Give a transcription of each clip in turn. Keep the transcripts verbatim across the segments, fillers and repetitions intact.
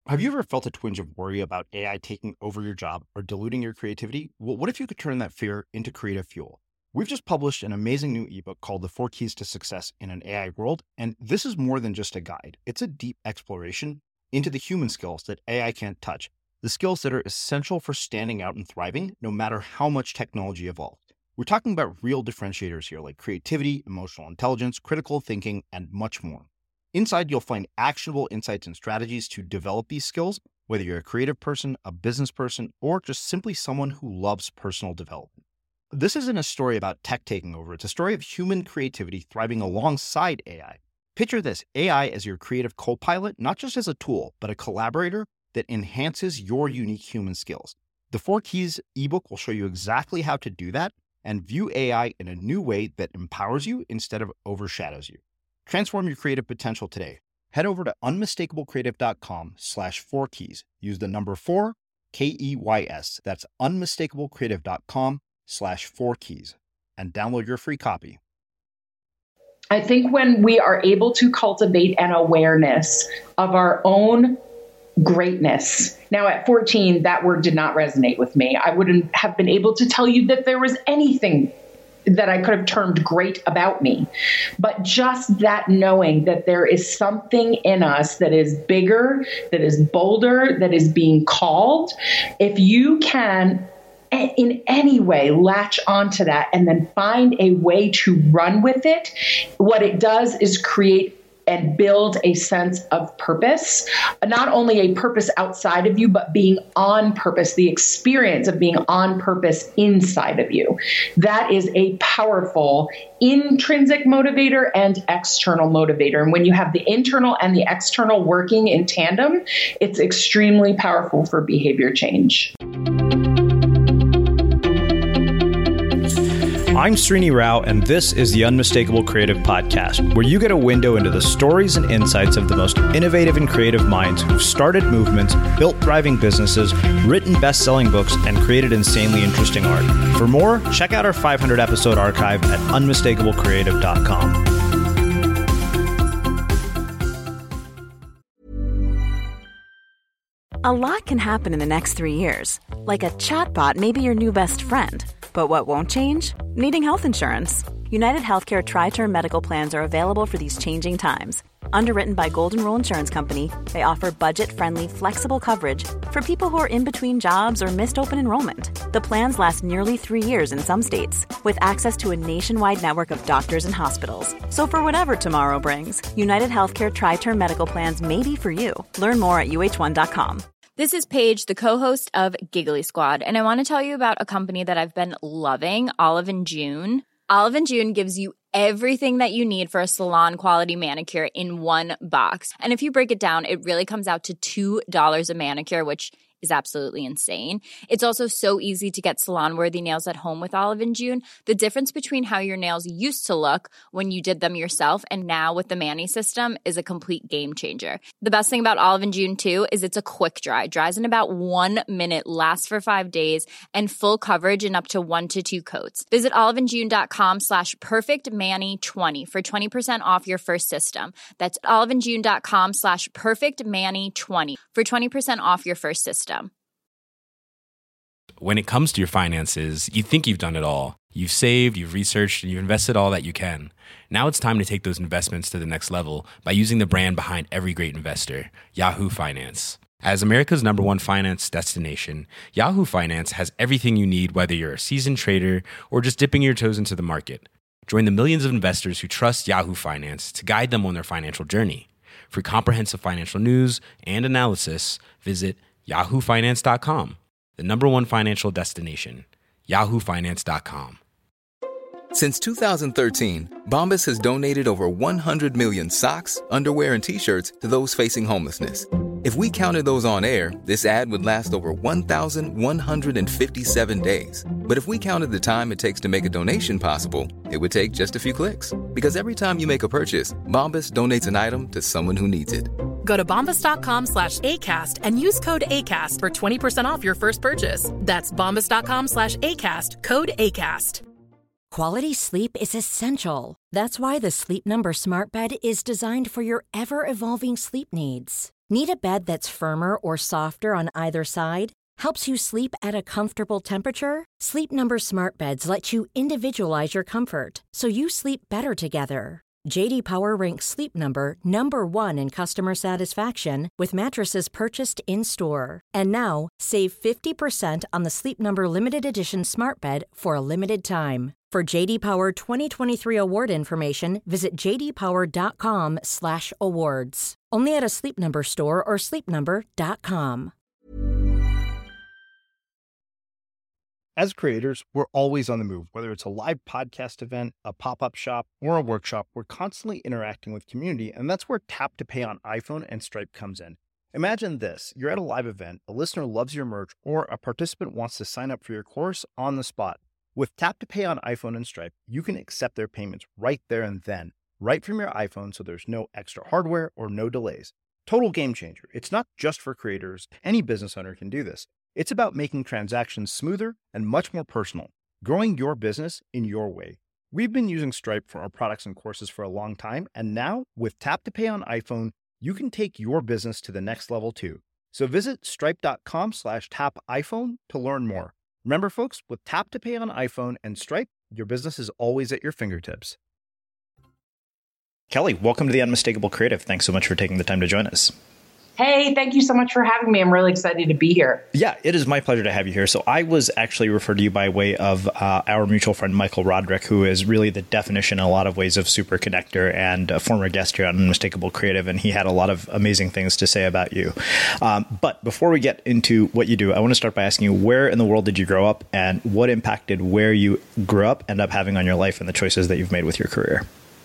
Have you ever felt a twinge of worry about A I taking over your job or diluting your creativity? Well, what if you could turn that fear into creative fuel? We've just published an amazing new ebook called The Four Keys to Success in an A I World, and this is more than just a guide. It's a deep exploration into the human skills that A I can't touch, the skills that are essential for standing out and thriving, no matter how much technology evolves. We're talking about real differentiators here, like creativity, emotional intelligence, critical thinking, and much more. Inside, you'll find actionable insights and strategies to develop these skills, whether you're a creative person, a business person, or just simply someone who loves personal development. This isn't a story about tech taking over. It's a story of human creativity thriving alongside A I. Picture this, A I as your creative co-pilot, not just as a tool, but a collaborator that enhances your unique human skills. The Four Keys ebook will show you exactly how to do that and view A I in a new way that empowers you instead of overshadows you. Transform your creative potential today. Head over to unmistakablecreative.com slash four keys. Use the number four, K E Y S. That's unmistakablecreative.com slash four keys and download your free copy. I think when we are able to cultivate an awareness of our own greatness. Now at fourteen, that word did not resonate with me. I wouldn't have been able to tell you that there was anything that I could have termed great about me. But just that knowing that there is something in us that is bigger, that is bolder, that is being called, if you can in any way latch onto that and then find a way to run with it, what it does is create and build a sense of purpose, not only a purpose outside of you, but being on purpose, the experience of being on purpose inside of you. That is a powerful intrinsic motivator and external motivator. And when you have the internal and the external working in tandem, it's extremely powerful for behavior change. I'm Srini Rao, and this is the Unmistakable Creative Podcast, where you get a window into the stories and insights of the most innovative and creative minds who've started movements, built thriving businesses, written best-selling books, and created insanely interesting art. For more, check out our five hundred episode archive at unmistakable creative dot com. A lot can happen in the next three years. Like a chatbot may be your new best friend. But what won't change? Needing health insurance. United Healthcare Tri-Term Medical Plans are available for these changing times. Underwritten by Golden Rule Insurance Company, they offer budget-friendly, flexible coverage for people who are in between jobs or missed open enrollment. The plans last nearly three years in some states, with access to a nationwide network of doctors and hospitals. So for whatever tomorrow brings, United Healthcare Tri-Term Medical Plans may be for you. Learn more at U H one dot com. This is Paige, the co-host of Giggly Squad, and I want to tell you about a company that I've been loving, Olive and June. Olive and June gives you everything that you need for a salon-quality manicure in one box. And if you break it down, it really comes out to two dollars a manicure, which is absolutely insane. It's also so easy to get salon-worthy nails at home with Olive and June. The difference between how your nails used to look when you did them yourself and now with the Mani system is a complete game changer. The best thing about Olive and June, too, is it's a quick dry. Dries in about one minute, lasts for five days, and full coverage in up to one to two coats. Visit oliveandjune.com slash perfectmani20 for twenty percent off your first system. That's oliveandjune.com slash perfectmani20 for twenty percent off your first system. When it comes to your finances, you think you've done it all. You've saved, you've researched, and you've invested all that you can. Now it's time to take those investments to the next level by using the brand behind every great investor, Yahoo Finance. As America's number one finance destination, Yahoo Finance has everything you need, whether you're a seasoned trader or just dipping your toes into the market. Join the millions of investors who trust Yahoo Finance to guide them on their financial journey. For comprehensive financial news and analysis, visit yahoo finance dot com, the number one financial destination, yahoo finance dot com. Since two thousand thirteen, Bombas has donated over one hundred million socks, underwear, and T-shirts to those facing homelessness. If we counted those on air, this ad would last over one thousand one hundred fifty-seven days. But if we counted the time it takes to make a donation possible, it would take just a few clicks. Because every time you make a purchase, Bombas donates an item to someone who needs it. Go to bombas.com slash ACAST and use code ACAST for twenty percent off your first purchase. That's bombas.com slash ACAST, code ACAST. Quality sleep is essential. That's why the Sleep Number Smart Bed is designed for your ever-evolving sleep needs. Need a bed that's firmer or softer on either side? Helps you sleep at a comfortable temperature? Sleep Number Smart Beds let you individualize your comfort so you sleep better together. J D Power ranks Sleep Number number one in customer satisfaction with mattresses purchased in-store. And now, save fifty percent on the Sleep Number Limited Edition Smart Bed for a limited time. For J D Power twenty twenty-three award information, visit j d power dot com slash awards. Only at a Sleep Number store or sleep number dot com. As creators, we're always on the move. Whether it's a live podcast event, a pop-up shop, or a workshop, we're constantly interacting with community, and that's where Tap to Pay on iPhone and Stripe comes in. Imagine this. You're at a live event, a listener loves your merch, or a participant wants to sign up for your course on the spot. With Tap to Pay on iPhone and Stripe, you can accept their payments right there and then, right from your iPhone, so there's no extra hardware or no delays. Total game changer. It's not just for creators. Any business owner can do this. It's about making transactions smoother and much more personal, growing your business in your way. We've been using Stripe for our products and courses for a long time, and now with Tap to Pay on iPhone, you can take your business to the next level too. So visit stripe.com slash tap iPhone to learn more. Remember, folks, with Tap to Pay on iPhone and Stripe, your business is always at your fingertips. Kelly, welcome to the Unmistakable Creative. Thanks so much for taking the time to join us. Hey, thank you so much for having me. I'm really excited to be here. Yeah, it is my pleasure to have you here. So I was actually referred to you by way of uh, our mutual friend, Michael Roderick, who is really the definition in a lot of ways of super connector and a former guest here on Unmistakable Creative. And he had a lot of amazing things to say about you. Um, but before we get into what you do, I want to start by asking you, where in the world did you grow up, and what impacted where you grew up end up having on your life and the choices that you've made with your career?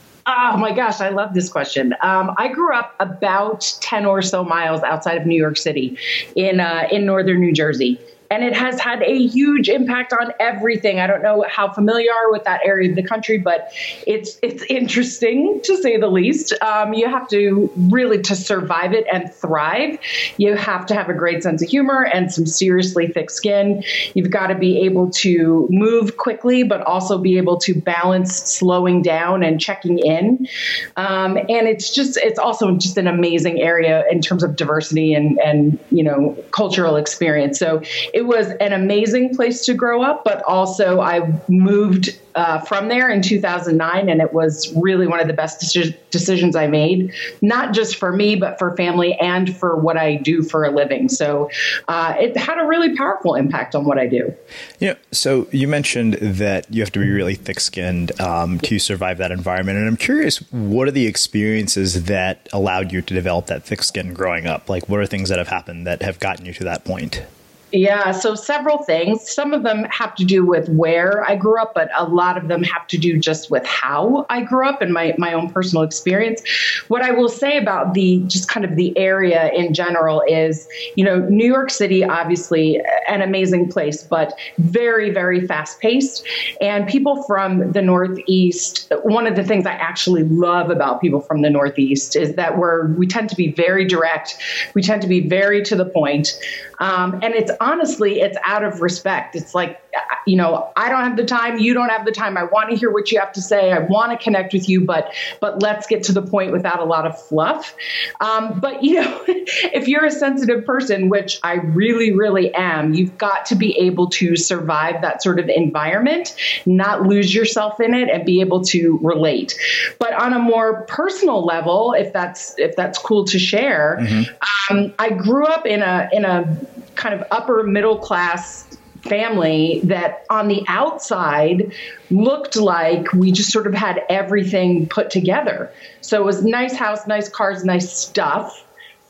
Oh my gosh, I love this question. Um, I grew up about ten or so miles outside of New York City in uh, in northern New Jersey. And it has had a huge impact on everything. I don't know how familiar you are with that area of the country, but it's it's interesting to say the least. Um, you have to really, to survive it and thrive, you have to have a great sense of humor and some seriously thick skin. You've got to be able to move quickly, but also be able to balance slowing down and checking in. Um, and it's just, it's also just an amazing area in terms of diversity and, and you know, cultural experience. So it It was an amazing place to grow up, but also I moved uh, from there in two thousand nine, and it was really one of the best deci- decisions I made, not just for me, but for family and for what I do for a living. So uh, it had a really powerful impact on what I do. Yeah. So you mentioned that you have to be really thick-skinned um, to survive that environment. And I'm curious, what are the experiences that allowed you to develop that thick skin growing up? Like, what are things that have happened that have gotten you to that point? Yeah, so several things. Some of them have to do with where I grew up, but a lot of them have to do just with how I grew up and my, my own personal experience. What I will say about the just kind of the area in general is, you know, New York City, obviously an amazing place, but very, very fast paced. And people from the Northeast, one of the things I actually love about people from the Northeast is that we're, we tend to be very direct. We tend to be very to the point. Um, and it's honestly, it's out of respect. It's like, you know, I don't have the time. You don't have the time. I want to hear what you have to say. I want to connect with you, but but let's get to the point without a lot of fluff. Um, but, you know, if you're a sensitive person, which I really, really am, you've got to be able to survive that sort of environment, not lose yourself in it, and be able to relate. But on a more personal level, if that's if that's cool to share, mm-hmm. um, I grew up in a in a kind of upper middle class family that on the outside looked like we just sort of had everything put together. So it was nice house, nice cars, nice stuff,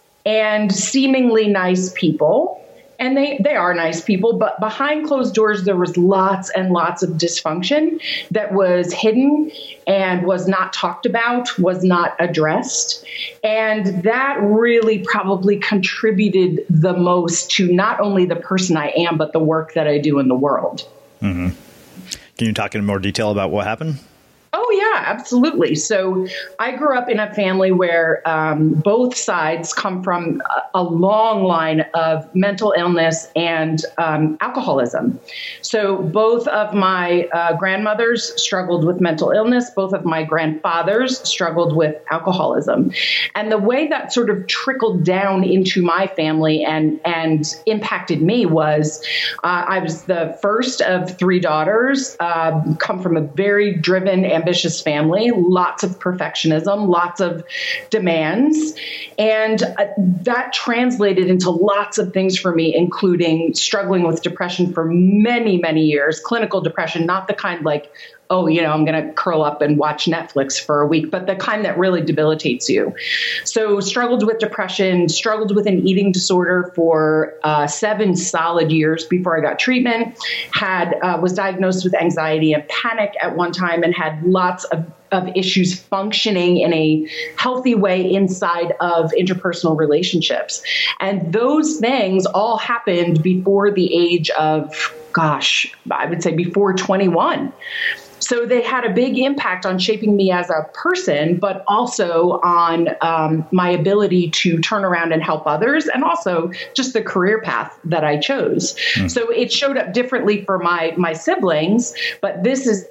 and seemingly nice people. And they, they are nice people, but behind closed doors, there was lots and lots of dysfunction that was hidden and was not talked about, was not addressed. And that really probably contributed the most to not only the person I am, but the work that I do in the world. Mm-hmm. Can you talk in more detail about what happened? Oh, yeah. absolutely. So I grew up in a family where um, both sides come from a, a long line of mental illness and um, alcoholism. So both of my uh, grandmothers struggled with mental illness. Both of my grandfathers struggled with alcoholism. And the way that sort of trickled down into my family and, and impacted me was uh, I was the first of three daughters, uh, come from a very driven, ambitious family, lots of perfectionism, lots of demands. And uh, that translated into lots of things for me, including struggling with depression for many, many years, clinical depression, not the kind like, oh, you know, I'm going to curl up and watch Netflix for a week, but the kind that really debilitates you. So struggled with depression, struggled with an eating disorder for uh, seven solid years before I got treatment, had uh, was diagnosed with anxiety and panic at one time, and had lots of of issues functioning in a healthy way inside of interpersonal relationships. And those things all happened before the age of, gosh, I would say before twenty-one. So they had a big impact on shaping me as a person, but also on um, my ability to turn around and help others, and also just the career path that I chose. Mm. So it showed up differently for my my siblings, but this is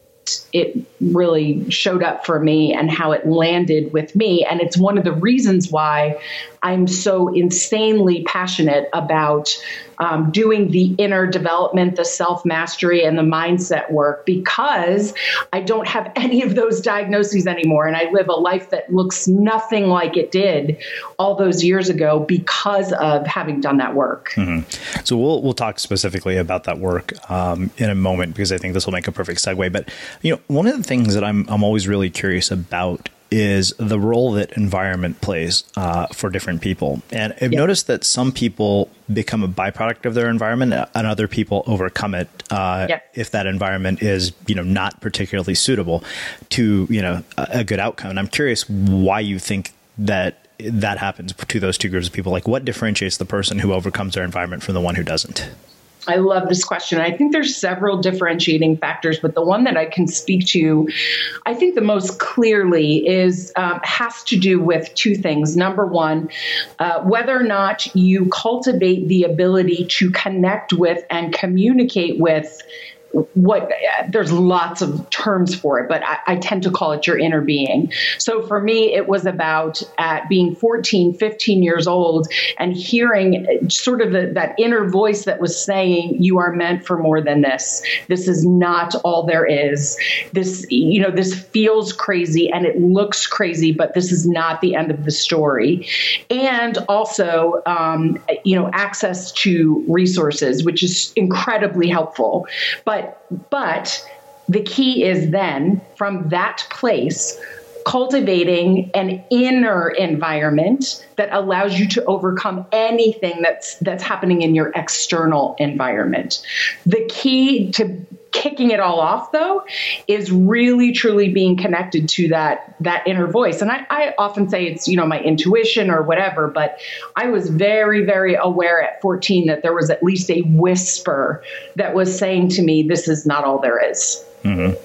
it really showed up for me and how it landed with me. And it's one of the reasons why I'm so insanely passionate about um, doing the inner development, the self-mastery, and the mindset work, because I don't have any of those diagnoses anymore. And I live a life that looks nothing like it did all those years ago because of having done that work. Mm-hmm. So we'll we'll talk specifically about that work um, in a moment, because I think this will make a perfect segue. But, you know, one of the things that I'm I'm always really curious about is the role that environment plays uh, for different people. And I've yeah. noticed that some people become a byproduct of their environment, and other people overcome it uh, yeah. if that environment is, you know, not particularly suitable to, you know, a, a good outcome. And I'm curious why you think that that happens to those two groups of people. Like, what differentiates the person who overcomes their environment from the one who doesn't? I love this question. I think there's several differentiating factors, but the one that I can speak to, I think the most clearly is um, has to do with two things. Number one, uh, whether or not you cultivate the ability to connect with and communicate with what there's lots of terms for it, but I, I tend to call it your inner being. So for me, it was about at being fourteen, fifteen years old and hearing sort of the, that inner voice that was saying, you are meant for more than this. This is not all there is. This, you know, this feels crazy and it looks crazy, but this is not the end of the story. And also, um, you know, access to resources, which is incredibly helpful. But But the key is then, from that place, cultivating an inner environment that allows you to overcome anything that's that's happening in your external environment. The key to kicking it all off, though, is really, truly being connected to that that inner voice. And I, I often say it's, you know, my intuition or whatever, but I was very, very aware at fourteen that there was at least a whisper that was saying to me, this is not all there is. Mm-hmm.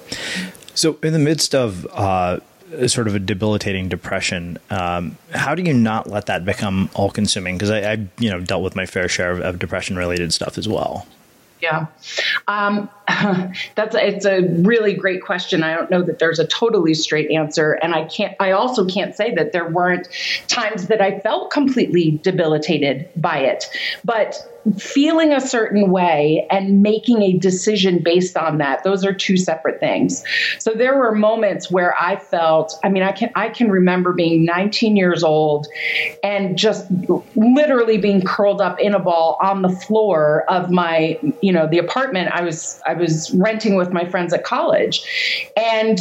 So in the midst of uh, sort of a debilitating depression, um, how do you not let that become all consuming? Because I, I, you know, dealt with my fair share of, of depression related stuff as well. Yeah, um, that's it's a really great question. I don't know that there's a totally straight answer, and I can't. I also can't say that there weren't times that I felt completely debilitated by it, but feeling a certain way and making a decision based on that, those are two separate things. So there were moments where I felt, I mean, I can I can remember being nineteen years old and just literally being curled up in a ball on the floor of my, you know, the apartment I was I was renting with my friends at college, and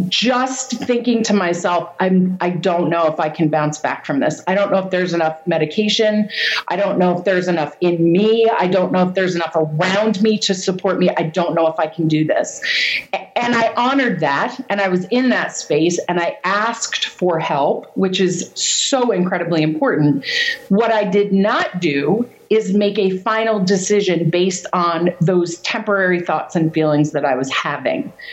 just thinking to myself, I'm, I don't know if I can bounce back from this. I don't know if there's enough medication. I don't know if there's enough in me. I don't know if there's enough around me to support me. I don't know if I can do this. And I honored that. And I was in that space and I asked for help, which is so incredibly important. What I did not do is make a final decision based on those temporary thoughts and feelings that I was having.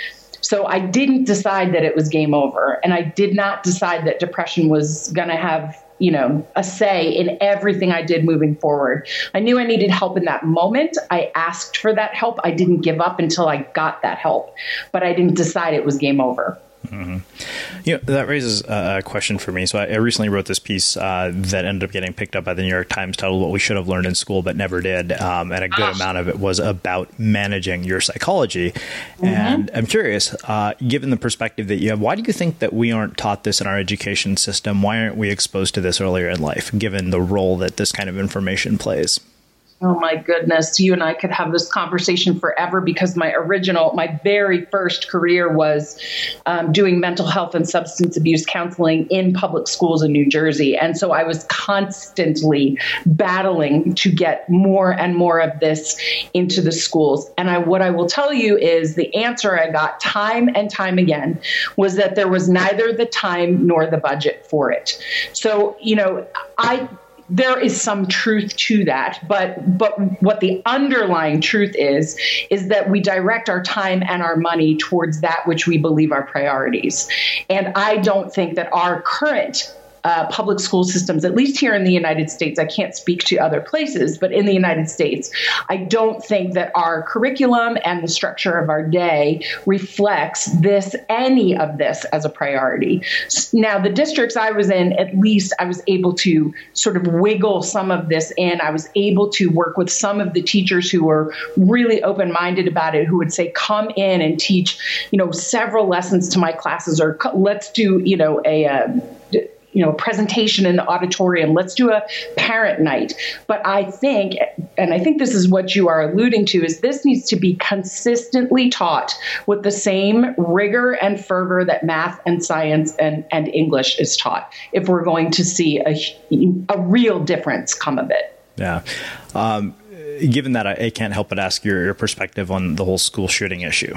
So I didn't decide that it was game over. And I did not decide that depression was going to have, you know, a say in everything I did moving forward. I knew I needed help in that moment. I asked for that help. I didn't give up until I got that help, but I didn't decide it was game over. Mm-hmm. You know, that raises a question for me. So I, I recently wrote this piece uh, that ended up getting picked up by the New York Times titled "What We Should Have Learned in School But Never Did." Um, and a good ah. amount of it was about managing your psychology. Mm-hmm. And I'm curious, uh, given the perspective that you have, why do you think that we aren't taught this in our education system? Why aren't we exposed to this earlier in life, given the role that this kind of information plays? Oh my goodness, you and I could have this conversation forever, because my original, my very first career was um, doing mental health and substance abuse counseling in public schools in New Jersey. And so I was constantly battling to get more and more of this into the schools. And I, what I will tell you is the answer I got time and time again was that there was neither the time nor the budget for it. So, you know, I... There is some truth to that, but but what the underlying truth is, is that we direct our time and our money towards that which we believe are priorities. And I don't think that our current Uh, public school systems, at least here in the United States, I can't speak to other places, but in the United States, I don't think that our curriculum and the structure of our day reflects this, any of this as a priority. Now, the districts I was in, at least I was able to sort of wiggle some of this in. I was able to work with some of the teachers who were really open-minded about it, who would say, come in and teach, you know, several lessons to my classes, or let's do, you know, a, uh, you know, presentation in the auditorium. Let's do a parent night. But I think, and I think this is what you are alluding to, is this needs to be consistently taught with the same rigor and fervor that math and science and, and English is taught, if we're going to see a, a real difference come of it. Yeah. Um, given that, I, I can't help but ask your, your perspective on the whole school shooting issue.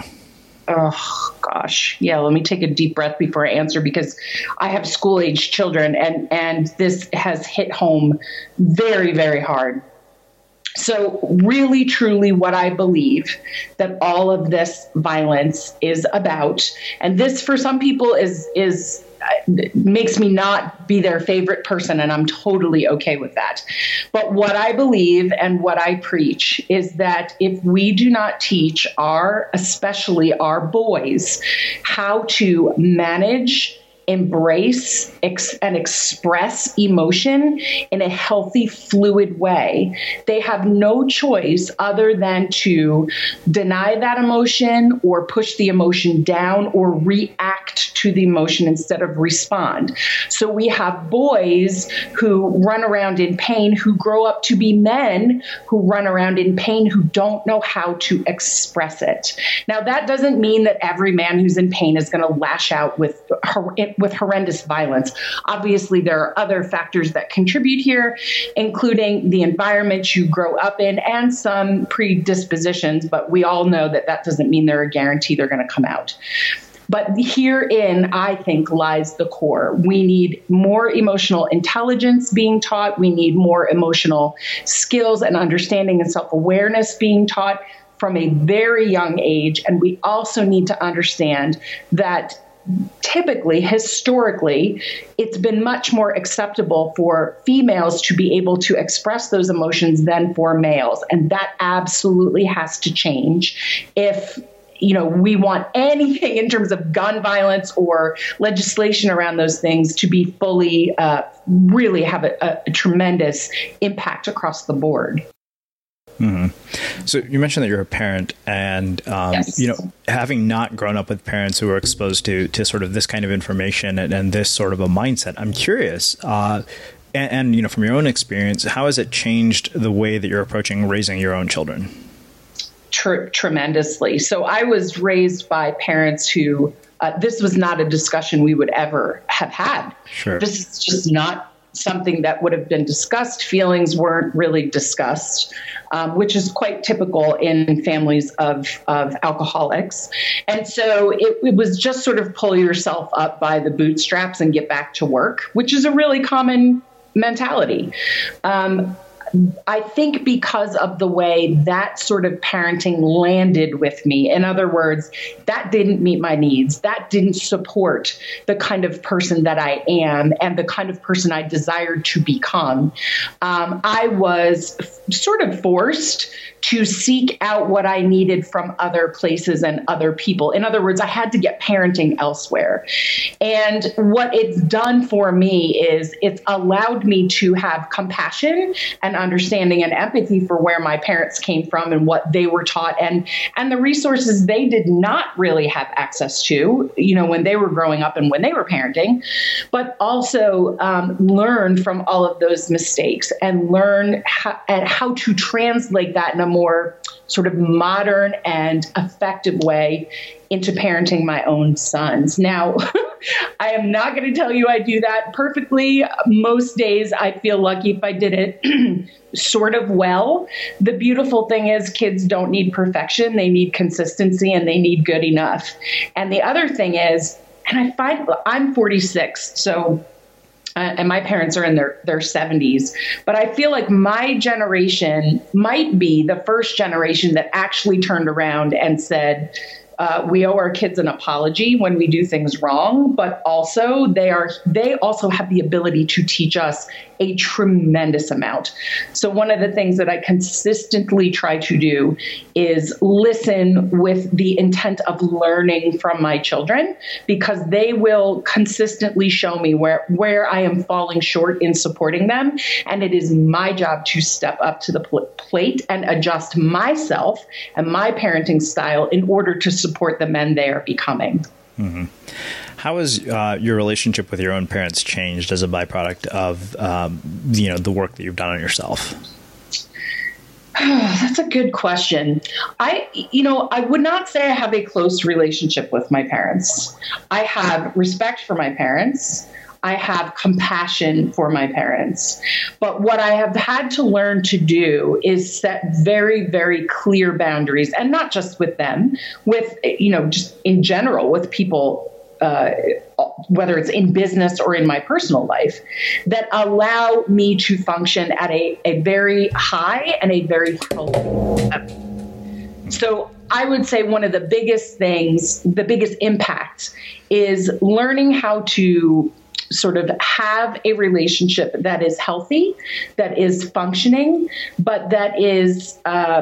Oh, gosh. Yeah, let me take a deep breath before I answer, because I have school-age children, and, and this has hit home very, very hard. So really, truly what I believe that all of this violence is about, and this for some people is is makes me not be their favorite person, and I'm totally okay with that. But what I believe and what I preach is that if we do not teach our, especially our boys, how to manage, embrace, ex- and express emotion in a healthy, fluid way, they have no choice other than to deny that emotion or push the emotion down or react to the emotion instead of respond. So we have boys who run around in pain, who grow up to be men who run around in pain, who don't know how to express it. Now, that doesn't mean that every man who's in pain is going to lash out with with horrendous violence. Obviously, there are other factors that contribute here, including the environment you grow up in and some predispositions, but we all know that that doesn't mean they're a guarantee they're going to come out. But herein, I think, lies the core. We need more emotional intelligence being taught. We need more emotional skills and understanding and self-awareness being taught from a very young age. And we also need to understand that typically, historically, it's been much more acceptable for females to be able to express those emotions than for males. And that absolutely has to change if, you know, we want anything in terms of gun violence or legislation around those things to be fully, uh, really have a, a tremendous impact across the board. Mm-hmm. So you mentioned that you're a parent, and um, yes. you know, having not grown up with parents who are exposed to to sort of this kind of information and, and this sort of a mindset, I'm curious, uh, and, and you know, from your own experience, how has it changed the way that you're approaching raising your own children? Tr- tremendously. So I was raised by parents who uh, this was not a discussion we would ever have had. Sure. This is just not something that would have been discussed. Feelings weren't really discussed, um, which is quite typical in families of, of alcoholics. And so it, it was just sort of pull yourself up by the bootstraps and get back to work, which is a really common mentality. Um, I think because of the way that sort of parenting landed with me, in other words, that didn't meet my needs. That didn't support the kind of person that I am and the kind of person I desired to become. Um, I was f- sort of forced to seek out what I needed from other places and other people. In other words, I had to get parenting elsewhere. And what it's done for me is it's allowed me to have compassion and understanding and empathy for where my parents came from and what they were taught and, and the resources they did not really have access to, you know, when they were growing up and when they were parenting, but also um, learn from all of those mistakes and learn how, and how to translate that in a more sort of modern and effective way into parenting my own sons. Now, I am not going to tell you I do that perfectly. Most days I feel lucky if I did it sort of well. The beautiful thing is kids don't need perfection. They need consistency and they need good enough. And the other thing is, and I find I'm forty-six, so Uh, and my parents are in their, their seventies. But I feel like my generation might be the first generation that actually turned around and said, uh, we owe our kids an apology when we do things wrong, but also they are they also have the ability to teach us a tremendous amount. So one of the things that I consistently try to do is listen with the intent of learning from my children, because they will consistently show me where, where I am falling short in supporting them. And it is my job to step up to the pl- plate and adjust myself and my parenting style in order to support the men they are becoming. Mm-hmm. How has uh, your relationship with your own parents changed as a byproduct of, um, you know, the work that you've done on yourself? That's a good question. I, you know, I would not say I have a close relationship with my parents. I have respect for my parents. I have compassion for my parents. But what I have had to learn to do is set very, very clear boundaries, and not just with them, with, you know, just in general, with people, uh, whether it's in business or in my personal life, that allow me to function at a, a very high and a very healthy level. So I would say one of the biggest things, the biggest impact is learning how to sort of have a relationship that is healthy, that is functioning, but that is uh,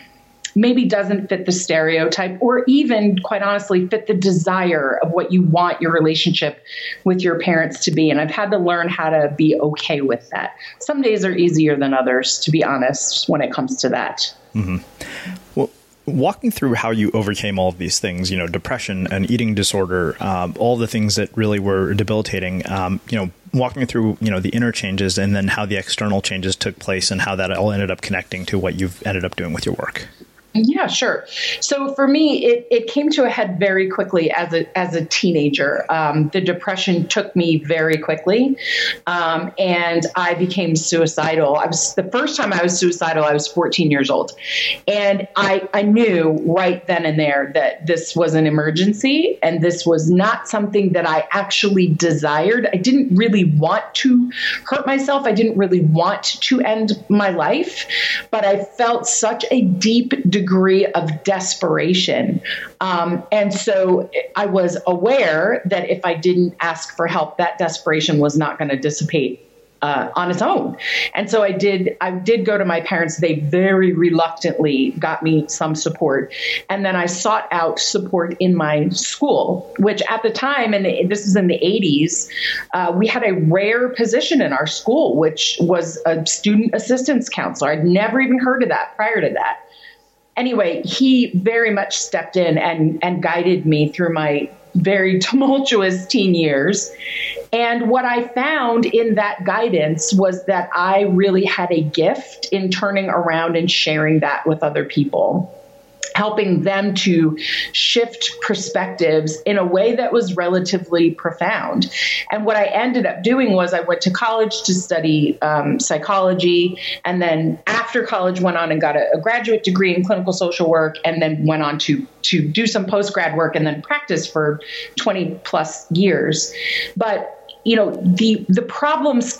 maybe doesn't fit the stereotype, or even, quite honestly, fit the desire of what you want your relationship with your parents to be. And I've had to learn how to be okay with that. Some days are easier than others, to be honest, when it comes to that. Mm-hmm. Well, walking through how you overcame all of these things, you know, depression and eating disorder, um, all the things that really were debilitating, um, you know, walking through, you know, the inner changes and then how the external changes took place and how that all ended up connecting to what you've ended up doing with your work. Yeah, sure. So for me, it, it came to a head very quickly as a as a teenager. Um, the depression took me very quickly, um, and I became suicidal. I was the first time I was suicidal, I was fourteen years old, and I I knew right then and there that this was an emergency, and this was not something that I actually desired. I didn't really want to hurt myself. I didn't really want to end my life, but I felt such a deep degree of desperation. Um, and so I was aware that if I didn't ask for help, that desperation was not going to dissipate uh, on its own. And so I did, I did go to my parents. They very reluctantly got me some support. And then I sought out support in my school, which at the time, and this is in the eighties, uh, we had a rare position in our school, which was a student assistance counselor. I'd never even heard of that prior to that. Anyway, he very much stepped in and, and guided me through my very tumultuous teen years. And what I found in that guidance was that I really had a gift in turning around and sharing that with other people, helping them to shift perspectives in a way that was relatively profound. And what I ended up doing was I went to college to study um, psychology, and then after college went on and got a, a graduate degree in clinical social work, and then went on to to do some post-grad work and then practice for twenty plus years. But, you know, the the problems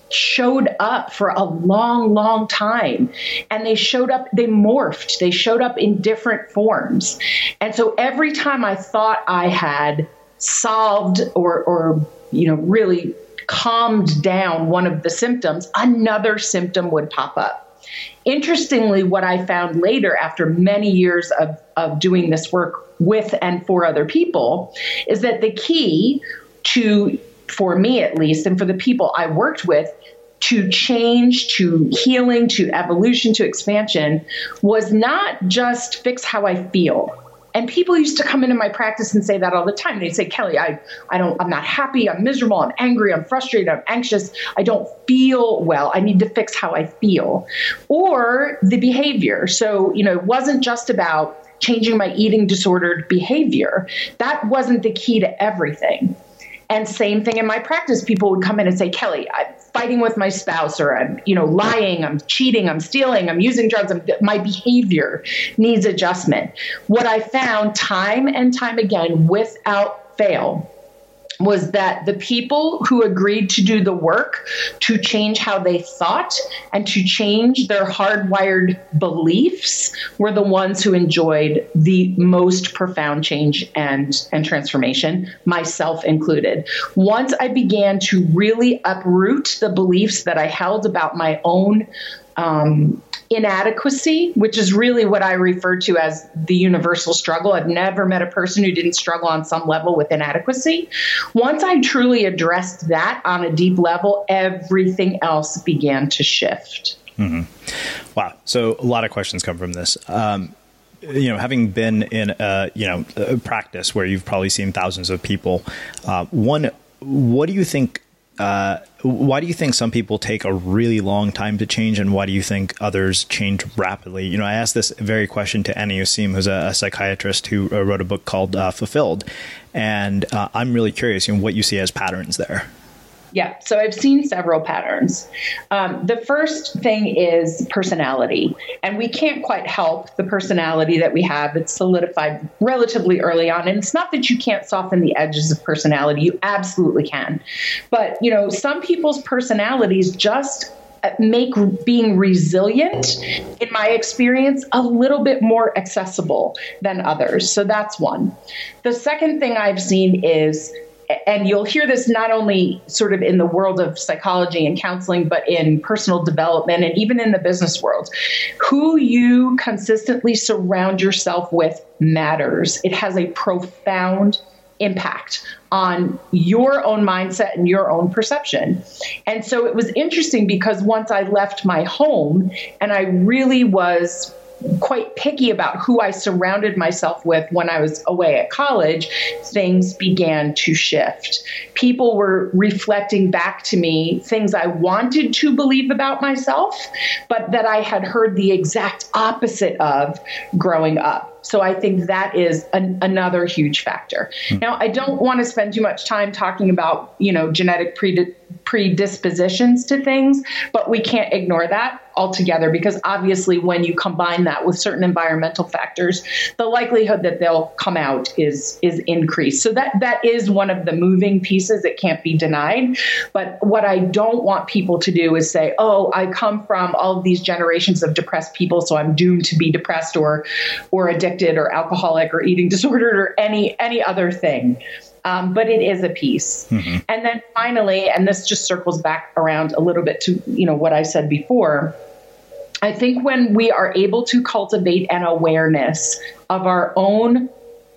showed up for a long, long time. And they showed up, they morphed, they showed up in different forms. And so every time I thought I had solved or, or, you know, really calmed down one of the symptoms, another symptom would pop up. Interestingly, what I found later, after many years of, of doing this work with and for other people, is that the key to, for me at least, and for the people I worked with, to change, to healing, to evolution, to expansion, was not just fix how I feel. And people used to come into my practice and say that all the time. They'd say, Kelly, I, I don't, I'm not happy. I'm miserable. I'm angry. I'm frustrated. I'm anxious. I don't feel well. I need to fix how I feel. Or the behavior. So, you know, it wasn't just about changing my eating disordered behavior. That wasn't the key to everything. And same thing in my practice, people would come in and say, Kelly, I'm fighting with my spouse, or I'm, you know, lying, I'm cheating, I'm stealing, I'm using drugs. I'm, my behavior needs adjustment. What I found time and time again, without fail, was that the people who agreed to do the work to change how they thought and to change their hardwired beliefs were the ones who enjoyed the most profound change and, and transformation, myself included. Once I began to really uproot the beliefs that I held about my own um, inadequacy, which is really what I refer to as the universal struggle. I've never met a person who didn't struggle on some level with inadequacy. Once I truly addressed that on a deep level, everything else began to shift. Mm-hmm. Wow. So a lot of questions come from this. Um, you know, having been in a, you know, a practice where you've probably seen thousands of people, uh, one, what do you think Uh, why do you think some people take a really long time to change, and why do you think others change rapidly? You know, I asked this very question to Annie Osim, who's a, a psychiatrist who uh, wrote a book called uh, Fulfilled. And uh, I'm really curious, you know, what you see as patterns there. Yeah, so I've seen several patterns. Um, the first thing is personality, and we can't quite help the personality that we have. It's solidified relatively early on, and it's not that you can't soften the edges of personality. You absolutely can. But, you know, some people's personalities just make being resilient, in my experience, a little bit more accessible than others. So that's one. The second thing I've seen is, and you'll hear this not only sort of in the world of psychology and counseling, but in personal development and even in the business world, who you consistently surround yourself with matters. It has a profound impact on your own mindset and your own perception. And so it was interesting because once I left my home and I really was quite picky about who I surrounded myself with when I was away at college, things began to shift. People were reflecting back to me things I wanted to believe about myself, but that I had heard the exact opposite of growing up. So I think that is an, another huge factor. Hmm. Now, I don't want to spend too much time talking about, you know, genetic predispositions predispositions to things, but we can't ignore that altogether, because obviously when you combine that with certain environmental factors, the likelihood that they'll come out is is increased. So that that is one of the moving pieces that can't be denied. But what I don't want people to do is say, oh, I come from all of these generations of depressed people, so I'm doomed to be depressed or or addicted or alcoholic or eating disordered or any any other thing. Um, but it is a piece. Mm-hmm. And then finally, and this just circles back around a little bit to, you know, what I said before, I think when we are able to cultivate an awareness of our own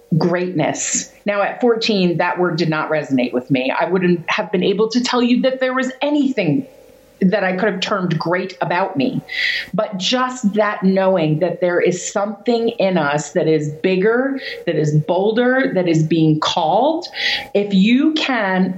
greatness. Now, at fourteen, that word did not resonate with me. I wouldn't have been able to tell you that there was anything that I could have termed great about me. But just that knowing that there is something in us that is bigger, that is bolder, that is being called, if you can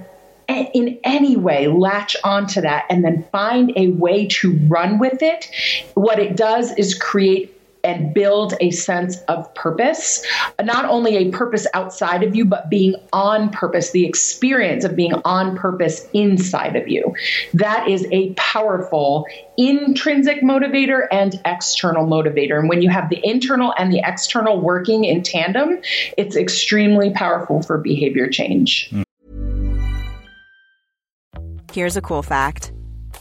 in any way latch onto that and then find a way to run with it, what it does is create and build a sense of purpose, not only a purpose outside of you, but being on purpose, the experience of being on purpose inside of you. That is a powerful intrinsic motivator and external motivator. And when you have the internal and the external working in tandem, it's extremely powerful for behavior change. Here's a cool fact.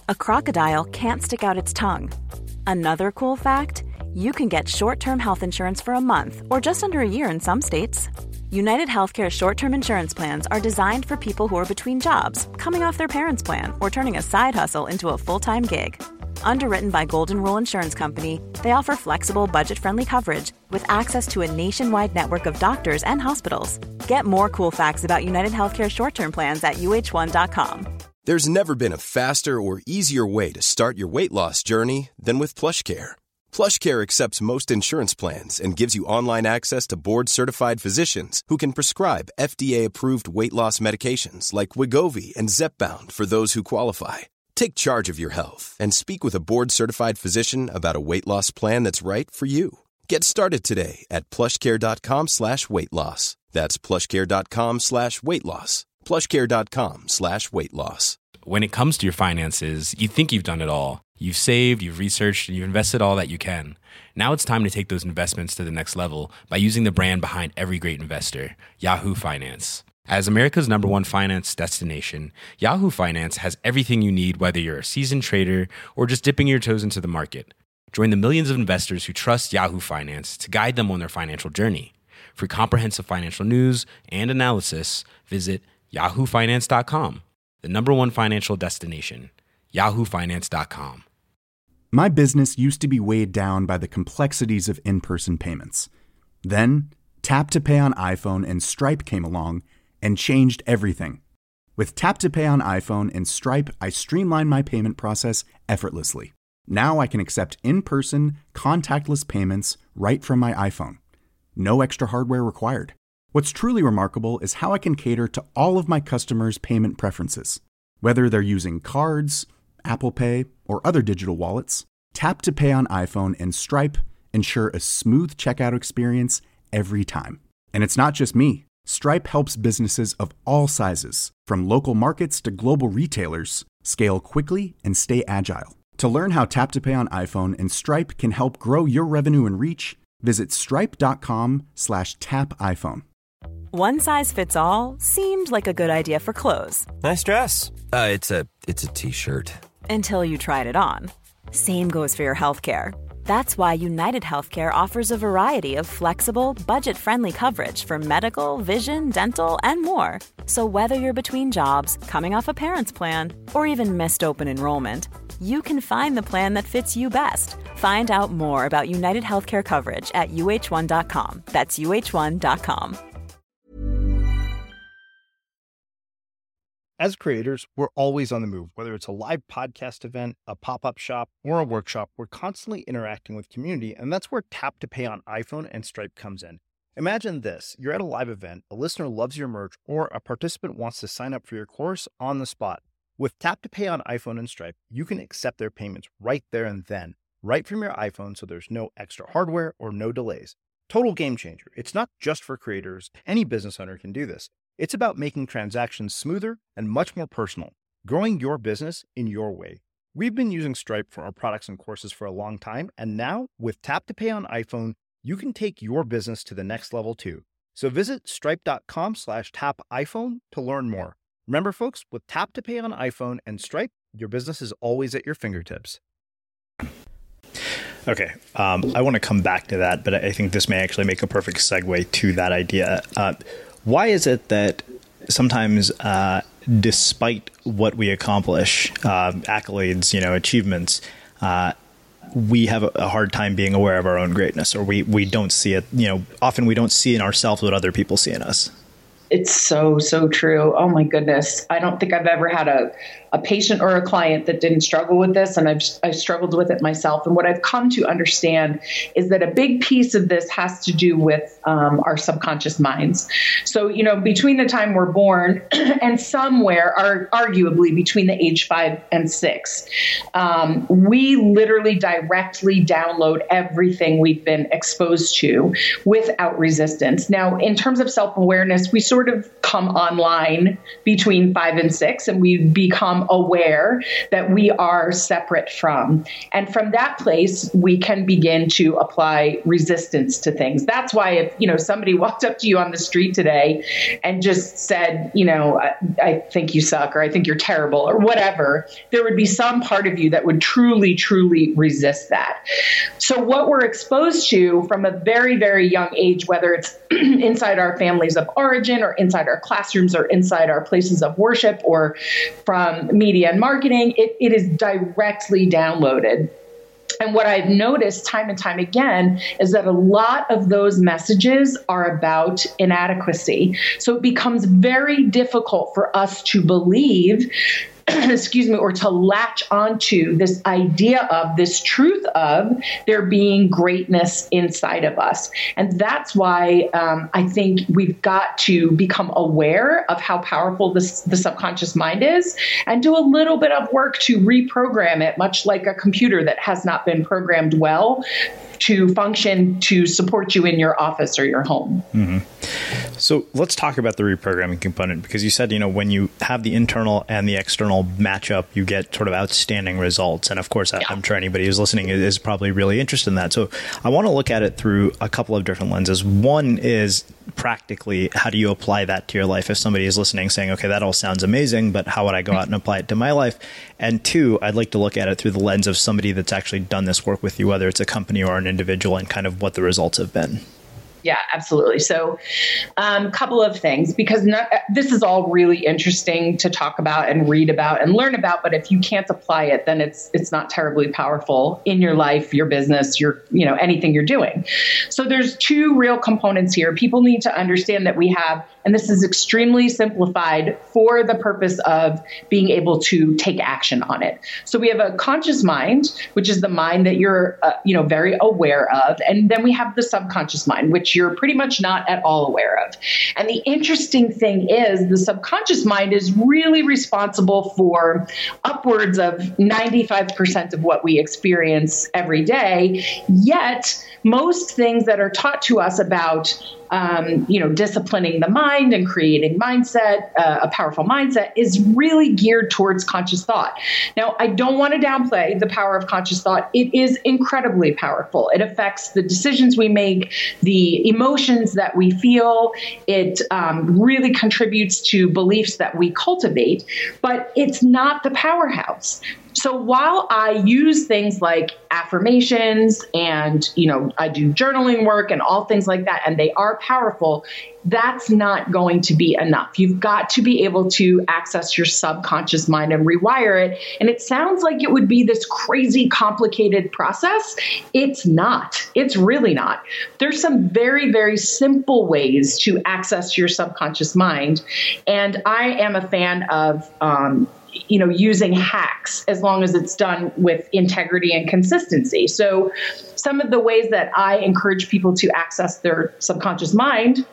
a crocodile can't stick out its tongue. Another cool fact, you can get short-term health insurance for a month or just under a year in some states. United Healthcare short-term insurance plans are designed for people who are between jobs, coming off their parents' plan, or turning a side hustle into a full-time gig. Underwritten by Golden Rule Insurance Company, they offer flexible, budget-friendly coverage with access to a nationwide network of doctors and hospitals. Get more cool facts about United Healthcare short-term plans at U H one dot com. There's never been a faster or easier way to start your weight loss journey than with PlushCare. PlushCare accepts most insurance plans and gives you online access to board-certified physicians who can prescribe F D A-approved weight loss medications like Wegovy and Zepbound for those who qualify. Take charge of your health and speak with a board-certified physician about a weight loss plan that's right for you. Get started today at plushcare.com slash weight loss. That's plushcare.com slash weight loss. plushcare.com slash weight loss. When it comes to your finances, you think you've done it all. You've saved, you've researched, and you've invested all that you can. Now it's time to take those investments to the next level by using the brand behind every great investor, Yahoo Finance. As America's number one finance destination, Yahoo Finance has everything you need, whether you're a seasoned trader or just dipping your toes into the market. Join the millions of investors who trust Yahoo Finance to guide them on their financial journey. For comprehensive financial news and analysis, visit yahoo finance dot com, the number one financial destination, yahoo finance dot com. My business used to be weighed down by the complexities of in-person payments. Then, Tap to Pay on iPhone and Stripe came along and changed everything. With Tap to Pay on iPhone and Stripe, I streamlined my payment process effortlessly. Now I can accept in-person, contactless payments right from my iPhone. No extra hardware required. What's truly remarkable is how I can cater to all of my customers' payment preferences. Whether they're using cards, Apple Pay, or other digital wallets, Tap to Pay on iPhone and Stripe ensure a smooth checkout experience every time. And it's not just me. Stripe helps businesses of all sizes, from local markets to global retailers, scale quickly and stay agile. To learn how Tap to Pay on iPhone and Stripe can help grow your revenue and reach, visit stripe.com slash tap iPhone. One size fits all seemed like a good idea for clothes. Nice dress. Uh, it's a it's a t-shirt. Until you tried it on. Same goes for your healthcare. That's why United Healthcare offers a variety of flexible, budget-friendly coverage for medical, vision, dental, and more. So whether you're between jobs, coming off a parent's plan, or even missed open enrollment, you can find the plan that fits you best. Find out more about United Healthcare coverage at U H one dot com. That's U H one dot com. As creators, we're always on the move. Whether it's a live podcast event, a pop-up shop, or a workshop, we're constantly interacting with community, and that's where Tap to Pay on iPhone and Stripe comes in. Imagine this. You're at a live event, a listener loves your merch, or a participant wants to sign up for your course on the spot. With Tap to Pay on iPhone and Stripe, you can accept their payments right there and then, right from your iPhone, so there's no extra hardware or no delays. Total game changer. It's not just for creators. Any business owner can do this. It's about making transactions smoother and much more personal, growing your business in your way. We've been using Stripe for our products and courses for a long time, and now with Tap to Pay on iPhone, you can take your business to the next level too. So visit stripe.com slash tap iPhone to learn more. Remember, folks, with Tap to Pay on iPhone and Stripe, your business is always at your fingertips. Okay, um, I want to come back to that, but I think this may actually make a perfect segue to that idea. Uh, why is it that sometimes, uh, despite what we accomplish, uh, accolades, you know, achievements, uh, we have a hard time being aware of our own greatness, or we, we don't see it, you know, often we don't see in ourselves what other people see in us. It's so, so true. Oh my goodness. I don't think I've ever had a, a patient or a client that didn't struggle with this. And I've, I've struggled with it myself. And what I've come to understand is that a big piece of this has to do with um, our subconscious minds. So, you know, between the time we're born and somewhere are arguably between the age five and six, um, we literally directly download everything we've been exposed to without resistance. Now, in terms of self-awareness, we sort of come online between five and six, and we become become aware that we are separate from. And from that place, we can begin to apply resistance to things. That's why if, you know, somebody walked up to you on the street today and just said, you know, I, I think you suck, or I think you're terrible, or whatever, there would be some part of you that would truly, truly resist that. So what we're exposed to from a very, very young age, whether it's inside our families of origin or inside our classrooms or inside our places of worship or from media and marketing, it, it is directly downloaded. And what I've noticed time and time again is that a lot of those messages are about inadequacy. So it becomes very difficult for us to believe excuse me, or to latch onto this idea of this truth of there being greatness inside of us. And that's why um, I think we've got to become aware of how powerful this, the subconscious mind is and do a little bit of work to reprogram it, much like a computer that has not been programmed well to function to support you in your office or your home. Mm-hmm. So let's talk about the reprogramming component, because you said, you know, when you have the internal and the external match up, you get sort of outstanding results. And of course, yeah. I'm sure anybody who's listening is, is probably really interested in that. So I want to look at it through a couple of different lenses. One is practically, how do you apply that to your life? If somebody is listening saying, okay, that all sounds amazing, but how would I go out and apply it to my life? And two, I'd like to look at it through the lens of somebody that's actually done this work with you, whether it's a company or an individual, and kind of what the results have been. Yeah, absolutely. So a um, couple of things, because not, this is all really interesting to talk about and read about and learn about. But if you can't apply it, then it's it's not terribly powerful in your life, your business, your, you know, anything you're doing. So there's two real components here. People need to understand that we have, and this is extremely simplified for the purpose of being able to take action on it. So we have a conscious mind, which is the mind that you're, uh, you know, very aware of. And then we have the subconscious mind, which you're pretty much not at all aware of. And the interesting thing is the subconscious mind is really responsible for upwards of ninety-five percent of what we experience every day. Yet most things that are taught to us about Um, you know, disciplining the mind and creating mindset, uh, a powerful mindset, is really geared towards conscious thought. Now, I don't want to downplay the power of conscious thought. It is incredibly powerful. It affects the decisions we make, the emotions that we feel. It um, really contributes to beliefs that we cultivate, but it's not the powerhouse. So while I use things like affirmations and, you know, I do journaling work and all things like that, and they are powerful, that's not going to be enough. You've got to be able to access your subconscious mind and rewire it. And it sounds like it would be this crazy complicated process. It's not. It's really not. There's some very, very simple ways to access your subconscious mind. And I am a fan of, um, you know, using hacks as long as it's done with integrity and consistency. So some of the ways that I encourage people to access their subconscious mind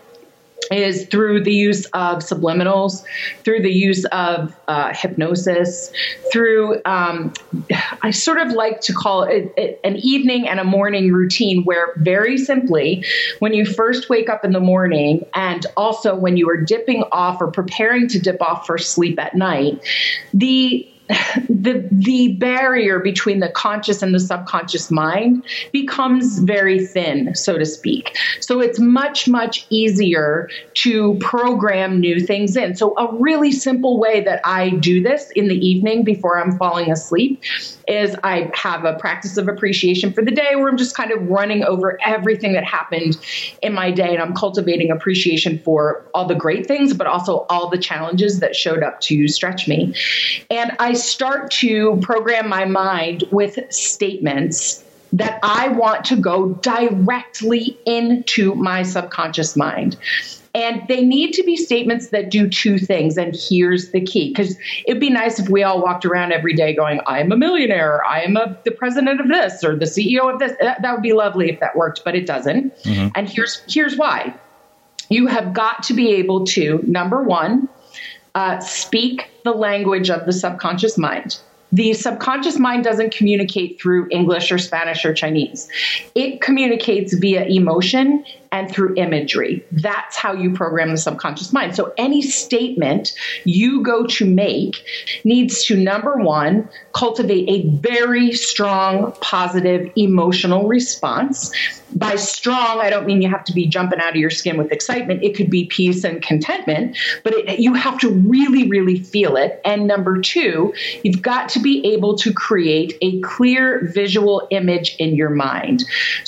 is through the use of subliminals, through the use of uh, hypnosis, through, um, I sort of like to call it, it an evening and a morning routine where very simply, when you first wake up in the morning and also when you are dipping off or preparing to dip off for sleep at night, the The the barrier between the conscious and the subconscious mind becomes very thin, so to speak. So it's much, much easier to program new things in. So a really simple way that I do this in the evening before I'm falling asleep is I have a practice of appreciation for the day where I'm just kind of running over everything that happened in my day, and I'm cultivating appreciation for all the great things, but also all the challenges that showed up to stretch me. And I start to program my mind with statements that I want to go directly into my subconscious mind. And they need to be statements that do two things. And here's the key, because it'd be nice if we all walked around every day going, I am a millionaire, I am a, the president of this, or the C E O of this. That, that would be lovely if that worked, but it doesn't. Mm-hmm. And here's, here's why. You have got to be able to, number one, uh, speak the language of the subconscious mind. The subconscious mind doesn't communicate through English or Spanish or Chinese. It communicates via emotion and through imagery. That's how you program the subconscious mind. So any statement you go to make needs to, number one, cultivate a very strong, positive, emotional response. By strong, I don't mean you have to be jumping out of your skin with excitement. It could be peace and contentment, but it, you have to really, really feel it. And number two, you've got to be able to create a clear visual image in your mind.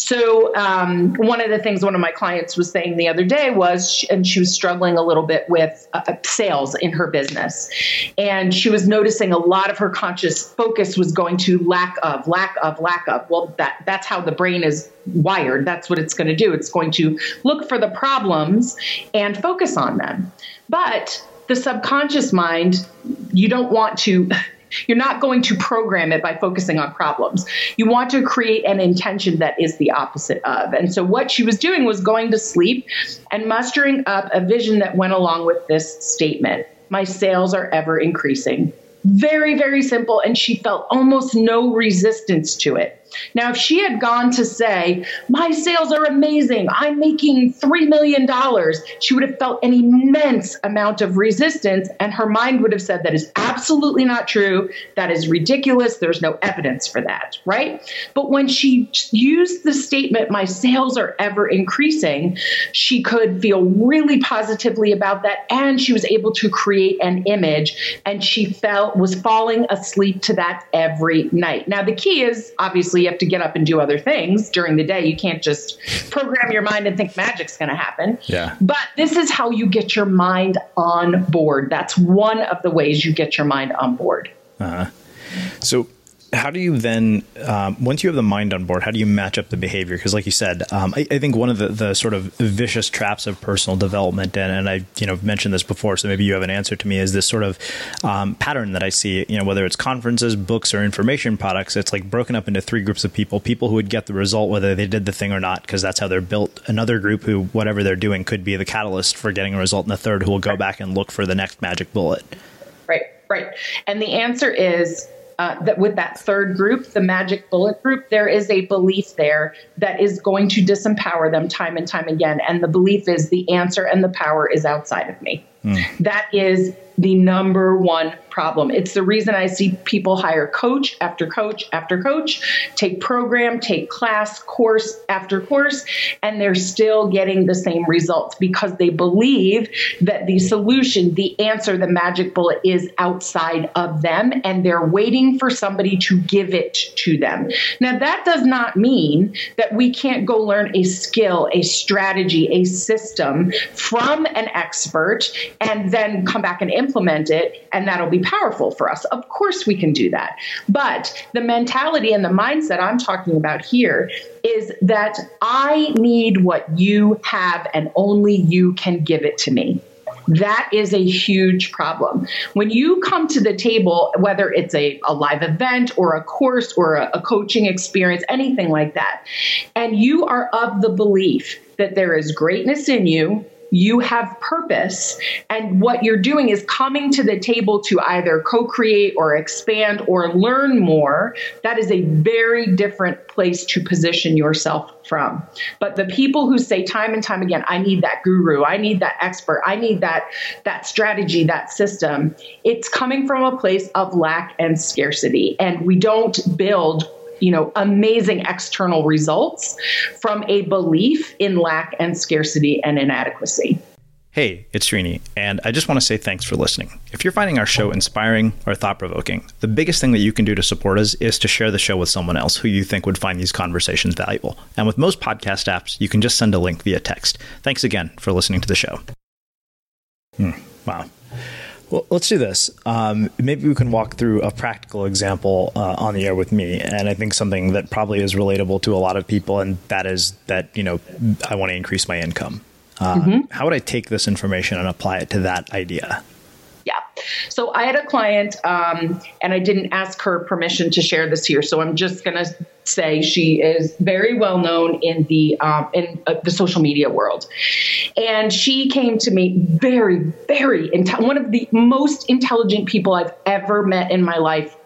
So um, one of the things one of my clients was saying the other day was, and she was struggling a little bit with uh, sales in her business. And she was noticing a lot of her conscious focus was going to lack of, lack of, lack of. Well, that that's how the brain is wired. That's what it's going to do. It's going to look for the problems and focus on them. But the subconscious mind, you don't want to, you're not going to program it by focusing on problems. You want to create an intention that is the opposite of. And so what she was doing was going to sleep and mustering up a vision that went along with this statement. My sales are ever increasing. Very, very simple. And she felt almost no resistance to it. Now, if she had gone to say, my sales are amazing, I'm making three million dollars, she would have felt an immense amount of resistance, and her mind would have said that is absolutely not true. That is ridiculous. There's no evidence for that, right? But when she used the statement, my sales are ever increasing, she could feel really positively about that, and she was able to create an image, and she felt was falling asleep to that every night. Now, the key is obviously you have to get up and do other things during the day. You can't just program your mind and think magic's going to happen. Yeah. But this is how you get your mind on board. That's one of the ways you get your mind on board. Uh-huh. So how do you then, um, once you have the mind on board, how do you match up the behavior? Because like you said, um, I, I think one of the, the sort of vicious traps of personal development, and, and I you know mentioned this before, so maybe you have an answer to me, is this sort of um, pattern that I see, you know, whether it's conferences, books, or information products, it's like broken up into three groups of people, people who would get the result whether they did the thing or not, because that's how they're built. Another group who, whatever they're doing, could be the catalyst for getting a result, and a third who will go right. back and look for the next magic bullet. Right, right. And the answer is, Uh, that with that third group, the magic bullet group, there is a belief there that is going to disempower them time and time again. And the belief is the answer and the power is outside of me. Mm. That is the number one problem. It's the reason I see people hire coach after coach after coach, take program, take class, course after course, and they're still getting the same results because they believe that the solution, the answer, the magic bullet is outside of them, and they're waiting for somebody to give it to them. Now, that does not mean that we can't go learn a skill, a strategy, a system from an expert and then come back and implement it, and that'll be powerful for us. Of course we can do that. But the mentality and the mindset I'm talking about here is that I need what you have and only you can give it to me. That is a huge problem. When you come to the table, whether it's a, a live event or a course or a, a coaching experience, anything like that, and you are of the belief that there is greatness in you, you have purpose, and what you're doing is coming to the table to either co-create or expand or learn more, that is a very different place to position yourself from. But the people who say time and time again, I need that guru, I need that expert, I need that, that strategy, that system, it's coming from a place of lack and scarcity. And we don't build you know, amazing external results from a belief in lack and scarcity and inadequacy. Hey, it's Srini, and I just want to say thanks for listening. If you're finding our show inspiring or thought-provoking, the biggest thing that you can do to support us is to share the show with someone else who you think would find these conversations valuable. And with most podcast apps, you can just send a link via text. Thanks again for listening to the show. Hmm, wow. Well, let's do this. Um, maybe we can walk through a practical example uh, on the air with me. And I think something that probably is relatable to a lot of people, and that is that, you know, I want to increase my income. Uh, mm-hmm. How would I take this information and apply it to that idea? Yeah. So I had a client, um, and I didn't ask her permission to share this here. So I'm just going to say she is very well known in the um, in uh, the social media world. And she came to me very, very, inte- one of the most intelligent people I've ever met in my life.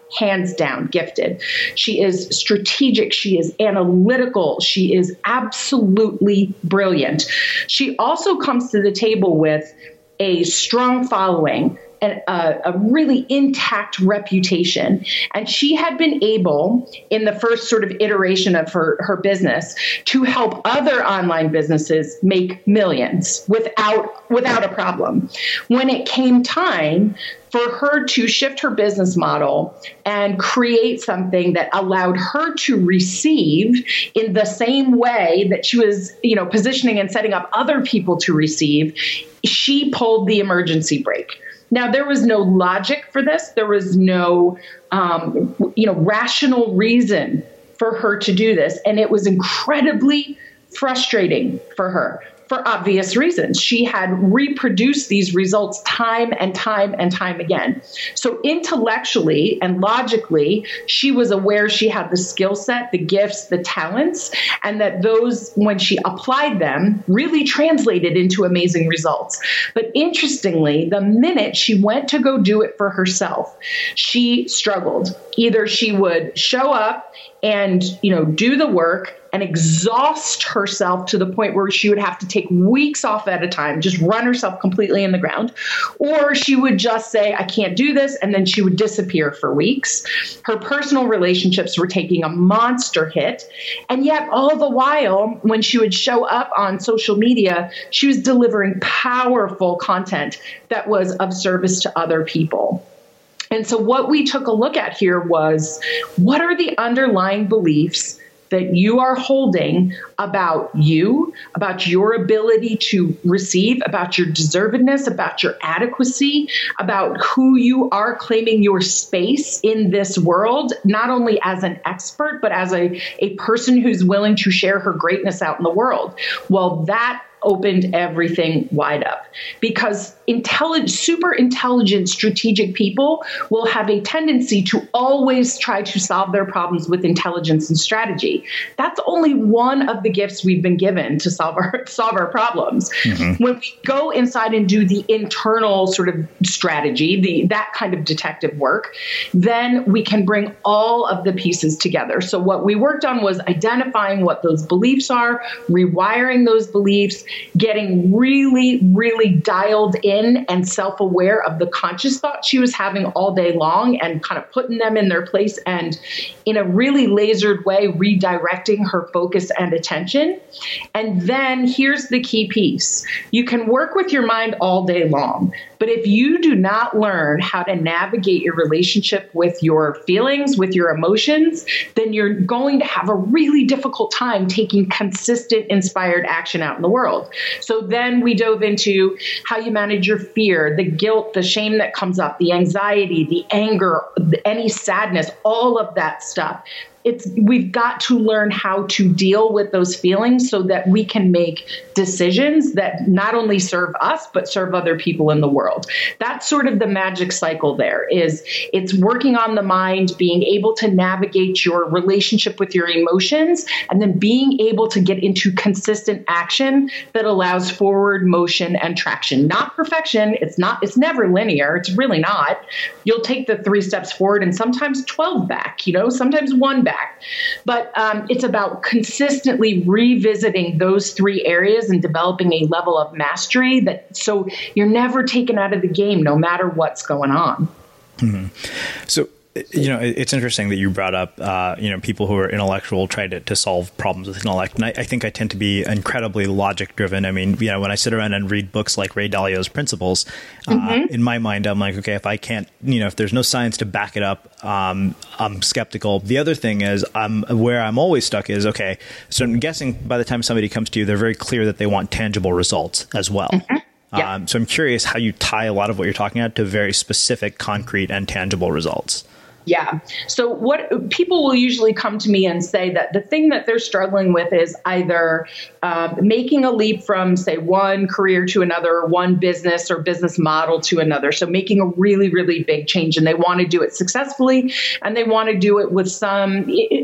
hands down gifted. She is strategic. She is analytical. She is absolutely brilliant. She also comes to the table with a strong following and a, a really intact reputation. And she had been able, in the first sort of iteration of her, her business, to help other online businesses make millions without, without a problem. When it came time for her to shift her business model and create something that allowed her to receive in the same way that she was, you know, positioning and setting up other people to receive, she pulled the emergency brake. Now, there was no logic for this. There was no, um, you know, rational reason for her to do this. And it was incredibly frustrating for her for obvious reasons. She had reproduced these results time and time and time again. So intellectually and logically, she was aware she had the skill set, the gifts, the talents, and that those, when she applied them, really translated into amazing results. But interestingly, the minute she went to go do it for herself, she struggled. Either she would show up and, you know, do the work and exhaust herself to the point where she would have to take weeks off at a time, just run herself completely in the ground. Or she would just say, I can't do this. And then she would disappear for weeks. Her personal relationships were taking a monster hit. And yet all the while, when she would show up on social media, she was delivering powerful content that was of service to other people. And so what we took a look at here was, what are the underlying beliefs that you are holding about you, about your ability to receive, about your deservedness, about your adequacy, about who you are claiming your space in this world, not only as an expert, but as a, a person who's willing to share her greatness out in the world. Well, that opened everything wide up, because intelligent, super intelligent, strategic people will have a tendency to always try to solve their problems with intelligence and strategy. That's only one of the gifts we've been given to solve our solve our problems. Mm-hmm. When we go inside and do the internal sort of strategy, the that kind of detective work, then we can bring all of the pieces together. So what we worked on was identifying what those beliefs are, rewiring those beliefs, getting really, really dialed in and self-aware of the conscious thoughts she was having all day long and kind of putting them in their place and in a really lasered way, redirecting her focus and attention. And then here's the key piece. You can work with your mind all day long, but if you do not learn how to navigate your relationship with your feelings, with your emotions, then you're going to have a really difficult time taking consistent, inspired action out in the world. So then we dove into how you manage your fear, the guilt, the shame that comes up, the anxiety, the anger, any sadness, all of that stuff. It's, we've got to learn how to deal with those feelings so that we can make decisions that not only serve us, but serve other people in the world. That's sort of the magic cycle there. Is it's working on the mind, being able to navigate your relationship with your emotions, and then being able to get into consistent action that allows forward motion and traction. Not perfection. It's not, it's never linear. It's really not. You'll take the three steps forward and sometimes twelve back, you know, sometimes one back. But um, it's about consistently revisiting those three areas and developing a level of mastery that so you're never taken out of the game, no matter what's going on. Mm-hmm. So, you know, it's interesting that you brought up, uh, you know, people who are intellectual try to, to solve problems with intellect. And I, I think I tend to be incredibly logic driven. I mean, you know, when I sit around and read books like Ray Dalio's Principles, mm-hmm. uh, in my mind, I'm like, okay, if I can't, you know, if there's no science to back it up, um, I'm skeptical. The other thing is I'm where I'm always stuck is, okay, so I'm guessing by the time somebody comes to you, they're very clear that they want tangible results as well. Mm-hmm. Yeah. Um, so I'm curious how you tie a lot of what you're talking about to very specific, concrete and tangible results. Yeah. So what people will usually come to me and say that the thing that they're struggling with is either um, making a leap from, say, one career to another, one business or business model to another. So making a really, really big change, and they want to do it successfully, and they want to do it with some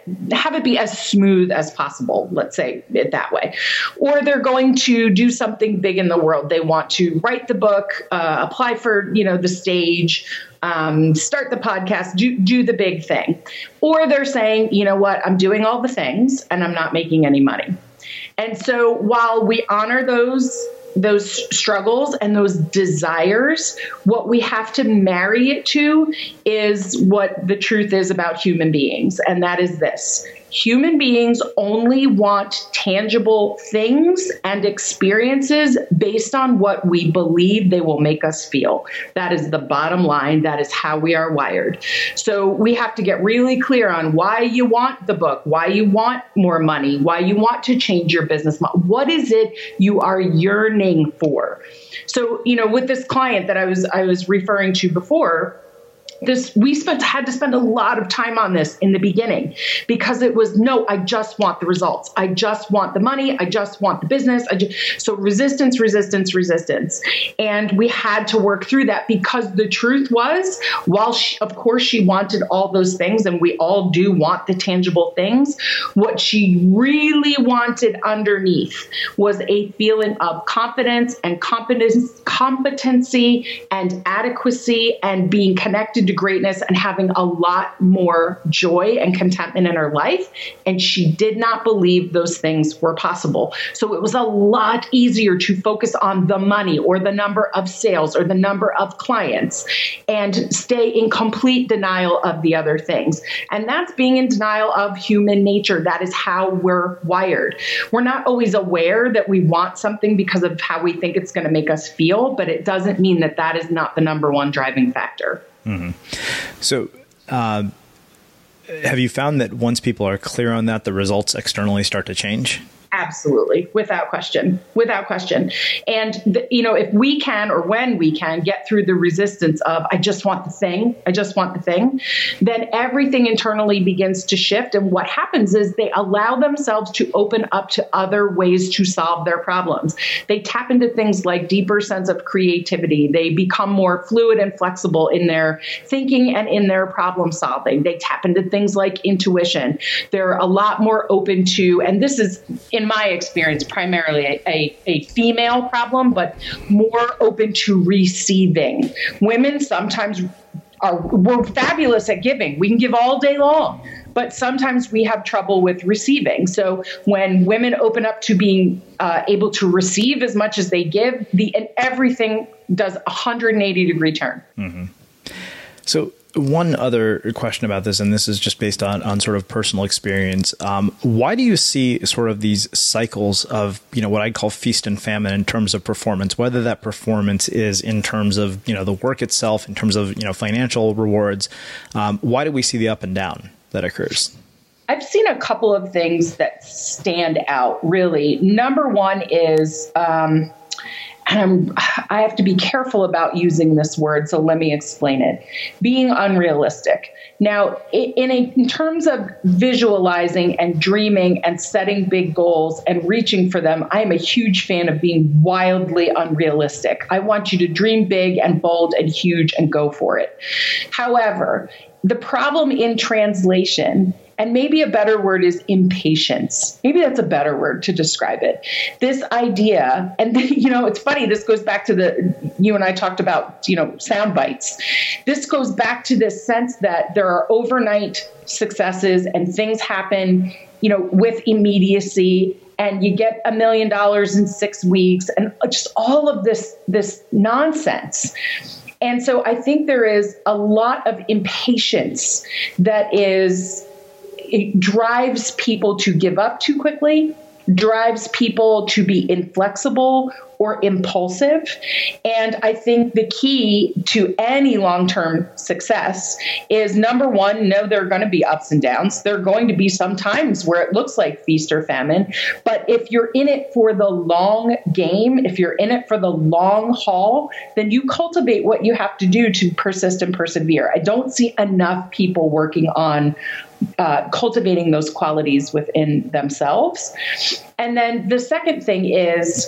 have it be as smooth as possible, let's say it that way. Or they're going to do something big in the world. They want to write the book, uh, apply for, you know, the stage, um, start the podcast, do, do the big thing. Or they're saying, you know what, I'm doing all the things and I'm not making any money. And so while we honor those those struggles and those desires, what we have to marry it to is what the truth is about human beings. And that is this: human beings only want tangible things and experiences based on what we believe they will make us feel. That is the bottom line. That is how we are wired. So we have to get really clear on why you want the book, why you want more money, why you want to change your business model. What is it you are yearning for? So, you know, with this client that I was I was referring to before, This we spent had to spend a lot of time on this in the beginning because it was, no, I just want the results. I just want the money. I just want the business. I just, so resistance, resistance, resistance. And we had to work through that because the truth was, while she, of course she wanted all those things, and we all do want the tangible things, what she really wanted underneath was a feeling of confidence and competence, competency and adequacy and being connected to greatness and having a lot more joy and contentment in her life. And she did not believe those things were possible. So it was a lot easier to focus on the money or the number of sales or the number of clients and stay in complete denial of the other things. And that's being in denial of human nature. That is how we're wired. We're not always aware that we want something because of how we think it's going to make us feel, but it doesn't mean that that is not the number one driving factor. Mm-hmm. So, uh, have you found that once people are clear on that, the results externally start to change? Absolutely. Without question. Without question. And, the, you know, if we can, or when we can get through the resistance of, I just want the thing, I just want the thing, then everything internally begins to shift. And what happens is they allow themselves to open up to other ways to solve their problems. They tap into things like deeper sense of creativity. They become more fluid and flexible in their thinking and in their problem solving. They tap into things like intuition. They're a lot more open to, and this is, in my experience, primarily a, a, a female problem, but more open to receiving. Women sometimes are, we're fabulous at giving. We can give all day long, but sometimes we have trouble with receiving. So when women open up to being uh, able to receive as much as they give, the and everything does a one hundred eighty degree turn. Mm-hmm. So one other question about this, and this is just based on, on sort of personal experience. Um, why do you see sort of these cycles of, you know, what I call feast and famine in terms of performance, whether that performance is in terms of, you know, the work itself, in terms of, you know, financial rewards? Um, why do we see the up and down that occurs? I've seen a couple of things that stand out, really. Number one is, um, and I'm, I have to be careful about using this word, so let me explain it. Being unrealistic. Now, in, a, in terms of visualizing and dreaming and setting big goals and reaching for them, I am a huge fan of being wildly unrealistic. I want you to dream big and bold and huge and go for it. However, the problem in translation, and maybe a better word is impatience. Maybe that's a better word to describe it. This idea, and you know, it's funny, this goes back to the, you and I talked about, you know, sound bites. This goes back to this sense that there are overnight successes and things happen, you know, with immediacy, and you get a million dollars in six weeks and just all of this, this nonsense. And so I think there is a lot of impatience that is, it drives people to give up too quickly, drives people to be inflexible or impulsive. And I think the key to any long-term success is, number one, know there are going to be ups and downs. There are going to be some times where it looks like feast or famine. But if you're in it for the long game, if you're in it for the long haul, then you cultivate what you have to do to persist and persevere. I don't see enough people working on Uh, cultivating those qualities within themselves. And then the second thing is,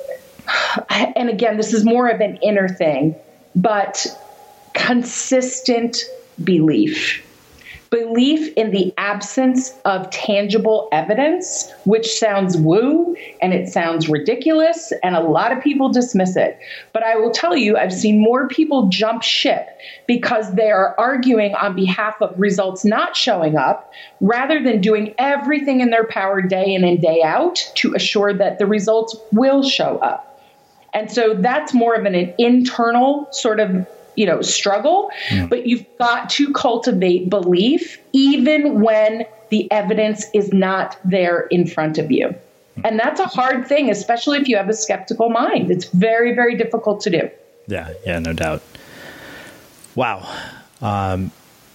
and again, this is more of an inner thing, but consistent belief. Belief in the absence of tangible evidence, which sounds woo and it sounds ridiculous, and a lot of people dismiss it. But I will tell you, I've seen more people jump ship because they are arguing on behalf of results not showing up rather than doing everything in their power day in and day out to assure that the results will show up. And so that's more of an, an internal sort of you know, struggle, yeah. But you've got to cultivate belief even when the evidence is not there in front of you. And that's a hard thing, especially if you have a skeptical mind. It's very, very difficult to do. Yeah, yeah, no doubt. Wow. Um,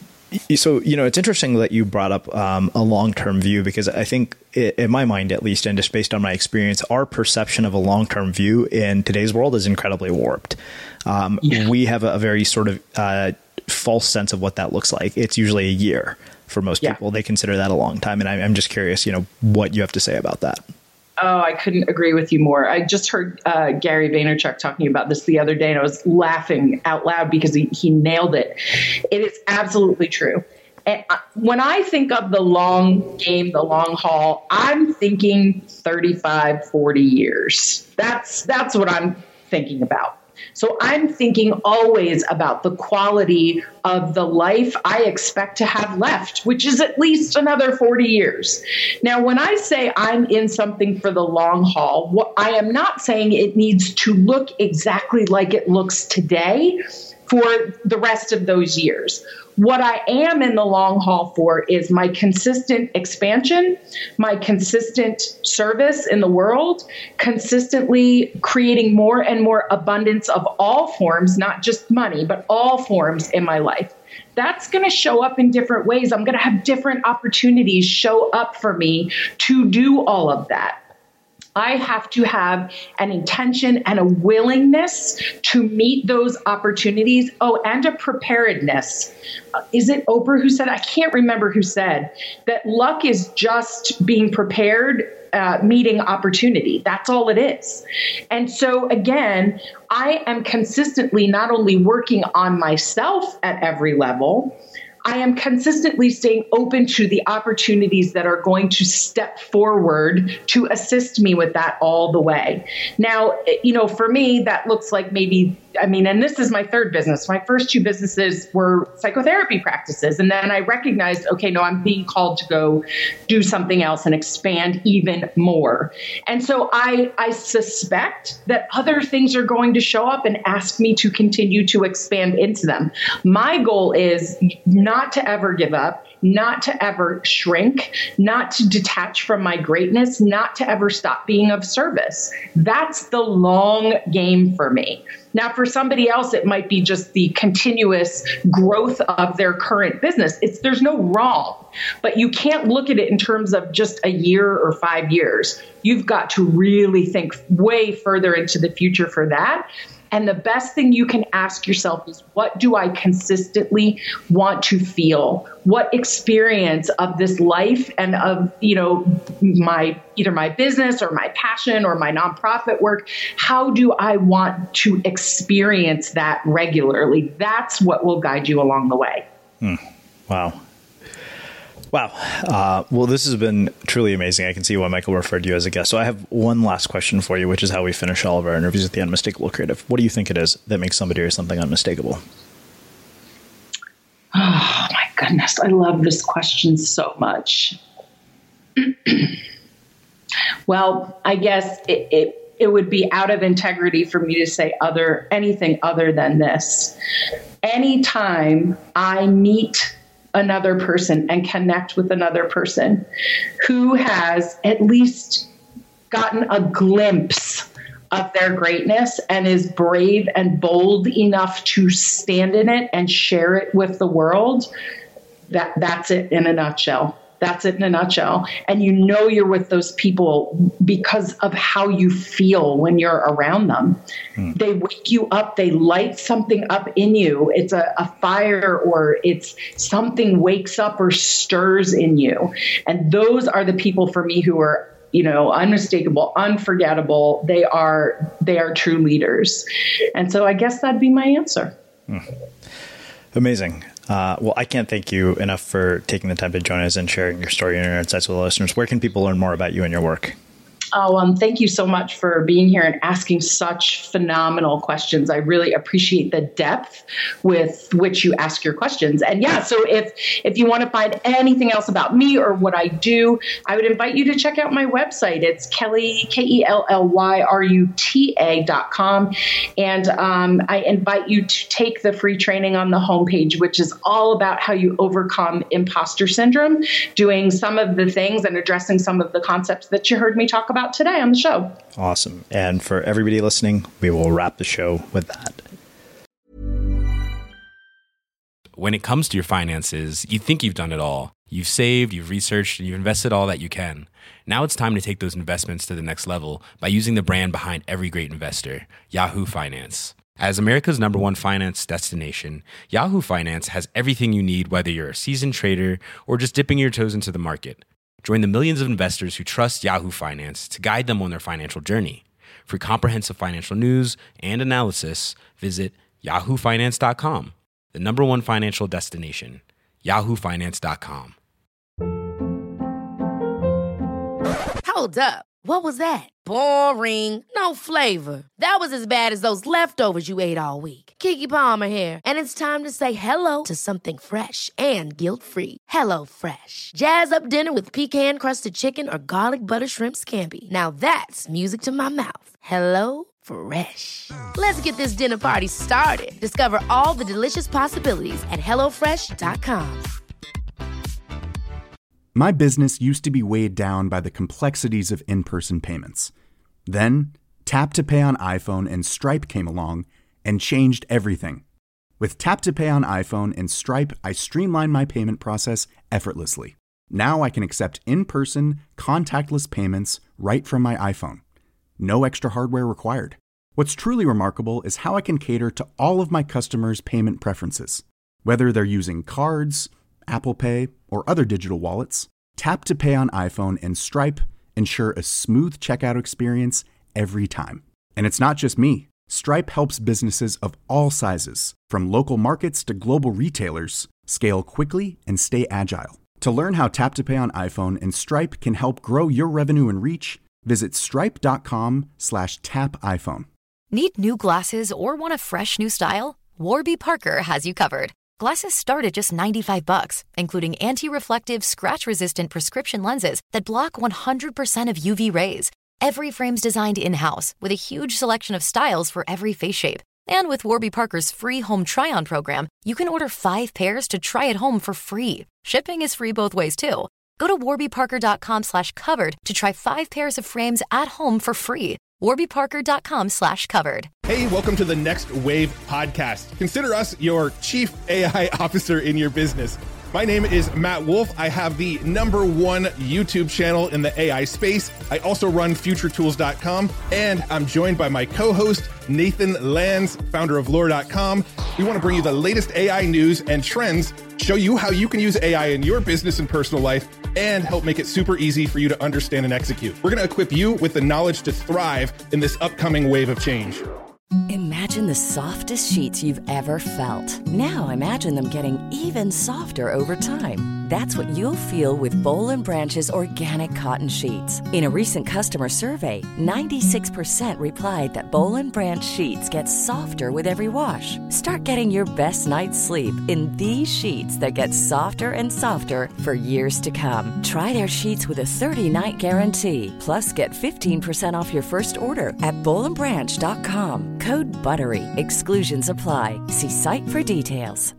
so, you know, it's interesting that you brought up um, a long-term view, because I think it, in my mind, at least, and just based on my experience, our perception of a long-term view in today's world is incredibly warped. Um, yeah. We have a, a very sort of uh, false sense of what that looks like. It's usually a year for most yeah. people. They consider that a long time. And I, I'm just curious, you know, what you have to say about that. Oh, I couldn't agree with you more. I just heard uh, Gary Vaynerchuk talking about this the other day, and I was laughing out loud because he, he nailed it. It is absolutely true. And when I think of the long game, the long haul, I'm thinking thirty-five, forty years. That's that's what I'm thinking about. So I'm thinking always about the quality of the life I expect to have left, which is at least another forty years. Now, when I say I'm in something for the long haul, what I am not saying it needs to look exactly like it looks today for the rest of those years. What I am in the long haul for is my consistent expansion, my consistent service in the world, consistently creating more and more abundance of all forms, not just money, but all forms in my life. That's going to show up in different ways. I'm going to have different opportunities show up for me to do all of that. I have to have an intention and a willingness to meet those opportunities. Oh, and a preparedness. Uh, is it Oprah who said, I can't remember who said, that luck is just being prepared, uh, meeting opportunity. That's all it is. And so again, I am consistently not only working on myself at every level, I am consistently staying open to the opportunities that are going to step forward to assist me with that all the way. Now, you know, for me, that looks like maybe, I mean, and this is my third business. My first two businesses were psychotherapy practices. And then I recognized, okay, no, I'm being called to go do something else and expand even more. And so I, I suspect that other things are going to show up and ask me to continue to expand into them. My goal is not Not to ever give up, not to ever shrink, not to detach from my greatness, not to ever stop being of service. That's the long game for me. Now, for somebody else, it might be just the continuous growth of their current business. It's there's no wrong, but you can't look at it in terms of just a year or five years. You've got to really think way further into the future for that. And the best thing you can ask yourself is, what do I consistently want to feel? What experience of this life and of, you know, my, either my business or my passion or my nonprofit work, how do I want to experience that regularly? That's what will guide you along the way. Hmm. Wow. Wow. Uh, well, this has been truly amazing. I can see why Michael referred you as a guest. So I have one last question for you, which is how we finish all of our interviews at the Unmistakable Creative. What do you think it is that makes somebody or something unmistakable? Oh, my goodness. I love this question so much. Well, I guess it, it, it would be out of integrity for me to say other anything other than this. Anytime I meet another person and connect with another person who has at least gotten a glimpse of their greatness and is brave and bold enough to stand in it and share it with the world, that that's it in a nutshell. That's it in a nutshell. And you know you're with those people because of how you feel when you're around them. Mm. They wake you up. They light something up in you. It's a, a fire, or it's something wakes up or stirs in you. And those are the people for me who are, you know, unmistakable, unforgettable. They are, they are true leaders. And so I guess that'd be my answer. Mm. Amazing. Uh, well, I can't thank you enough for taking the time to join us and sharing your story and your insights with the listeners. Where can people learn more about you and your work? Oh, um, thank you so much for being here and asking such phenomenal questions. I really appreciate the depth with which you ask your questions. And yeah, so if if you want to find anything else about me or what I do, I would invite you to check out my website. It's Kelly, K E L L Y R U T A dot com. And um, I invite you to take the free training on the homepage, which is all about how you overcome imposter syndrome, doing some of the things and addressing some of the concepts that you heard me talk about today on the show. Awesome. And for everybody listening, we will wrap the show with that. When it comes to your finances, you think you've done it all. You've saved, you've researched, and you've invested all that you can. Now it's time to take those investments to the next level by using the brand behind every great investor, Yahoo Finance. As America's number one finance destination, Yahoo Finance has everything you need, whether you're a seasoned trader or just dipping your toes into the market. Join the millions of investors who trust Yahoo Finance to guide them on their financial journey. For comprehensive financial news and analysis, visit yahoo finance dot com, the number one financial destination, yahoo finance dot com. Hold up. What was that? Boring. No flavor. That was as bad as those leftovers you ate all week. Keke Palmer here, and it's time to say hello to something fresh and guilt-free. Hello Fresh. Jazz up dinner with pecan-crusted chicken or garlic butter shrimp scampi. Now that's music to my mouth. Hello Fresh. Let's get this dinner party started. Discover all the delicious possibilities at hello fresh dot com. My business used to be weighed down by the complexities of in-person payments. Then, Tap to Pay on iPhone and Stripe came along and changed everything. With Tap to Pay on iPhone and Stripe, I streamlined my payment process effortlessly. Now I can accept in-person, contactless payments right from my iPhone. No extra hardware required. What's truly remarkable is how I can cater to all of my customers' payment preferences. Whether they're using cards, Apple Pay, or other digital wallets, Tap to Pay on iPhone and Stripe ensure a smooth checkout experience every time. And it's not just me. Stripe helps businesses of all sizes, from local markets to global retailers, scale quickly and stay agile. To learn how Tap to Pay on iPhone and Stripe can help grow your revenue and reach, visit stripe.com slash tap iPhone. Need new glasses or want a fresh new style? Warby Parker has you covered. Glasses start at just ninety-five bucks, including anti-reflective, scratch-resistant prescription lenses that block one hundred percent of U V rays. Every frame's designed in-house with a huge selection of styles for every face shape. And with Warby Parker's free home try-on program, you can order five pairs to try at home for free. Shipping is free both ways, too. Go to warbyparker.com slash covered to try five pairs of frames at home for free. warbyparker.com slash covered. Hey, welcome to the Next Wave podcast. Consider us your chief A I officer in your business. My name is Matt Wolf. I have the number one YouTube channel in the A I space. I also run future tools dot com, and I'm joined by my co-host, Nathan Lands, founder of lore dot com. We want to bring you the latest A I news and trends, show you how you can use A I in your business and personal life, and help make it super easy for you to understand and execute. We're going to equip you with the knowledge to thrive in this upcoming wave of change. Imagine the softest sheets you've ever felt. Now imagine them getting even softer over time. That's what you'll feel with Boll and Branch's organic cotton sheets. In a recent customer survey, ninety-six percent replied that Boll and Branch sheets get softer with every wash. Start getting your best night's sleep in these sheets that get softer and softer for years to come. Try their sheets with a thirty-night guarantee. Plus, get fifteen percent off your first order at boll and branch dot com. Code BUTTERY. Exclusions apply. See site for details.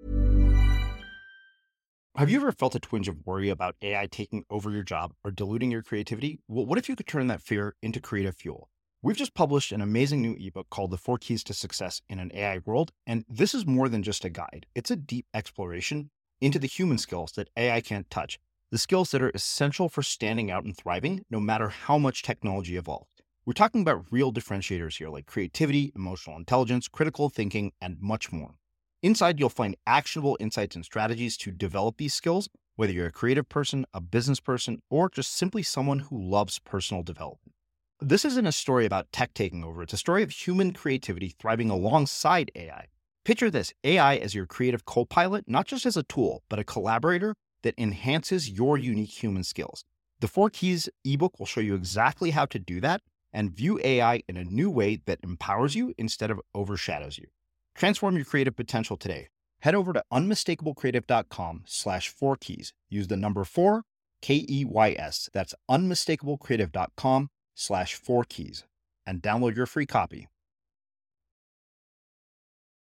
Have you ever felt a twinge of worry about A I taking over your job or diluting your creativity? Well, what if you could turn that fear into creative fuel? We've just published an amazing new ebook called The Four Keys to Success in an A I World, and this is more than just a guide. It's a deep exploration into the human skills that A I can't touch, the skills that are essential for standing out and thriving, no matter how much technology evolved. We're talking about real differentiators here, like creativity, emotional intelligence, critical thinking, and much more. Inside, you'll find actionable insights and strategies to develop these skills, whether you're a creative person, a business person, or just simply someone who loves personal development. This isn't a story about tech taking over. It's a story of human creativity thriving alongside A I. Picture this, A I as your creative co-pilot, not just as a tool, but a collaborator that enhances your unique human skills. The Four Keys ebook will show you exactly how to do that and view A I in a new way that empowers you instead of overshadows you. Transform your creative potential today. Head over to unmistakablecreative.com slash four keys. Use the number four, K E Y S. That's unmistakablecreative.com slash four keys and download your free copy.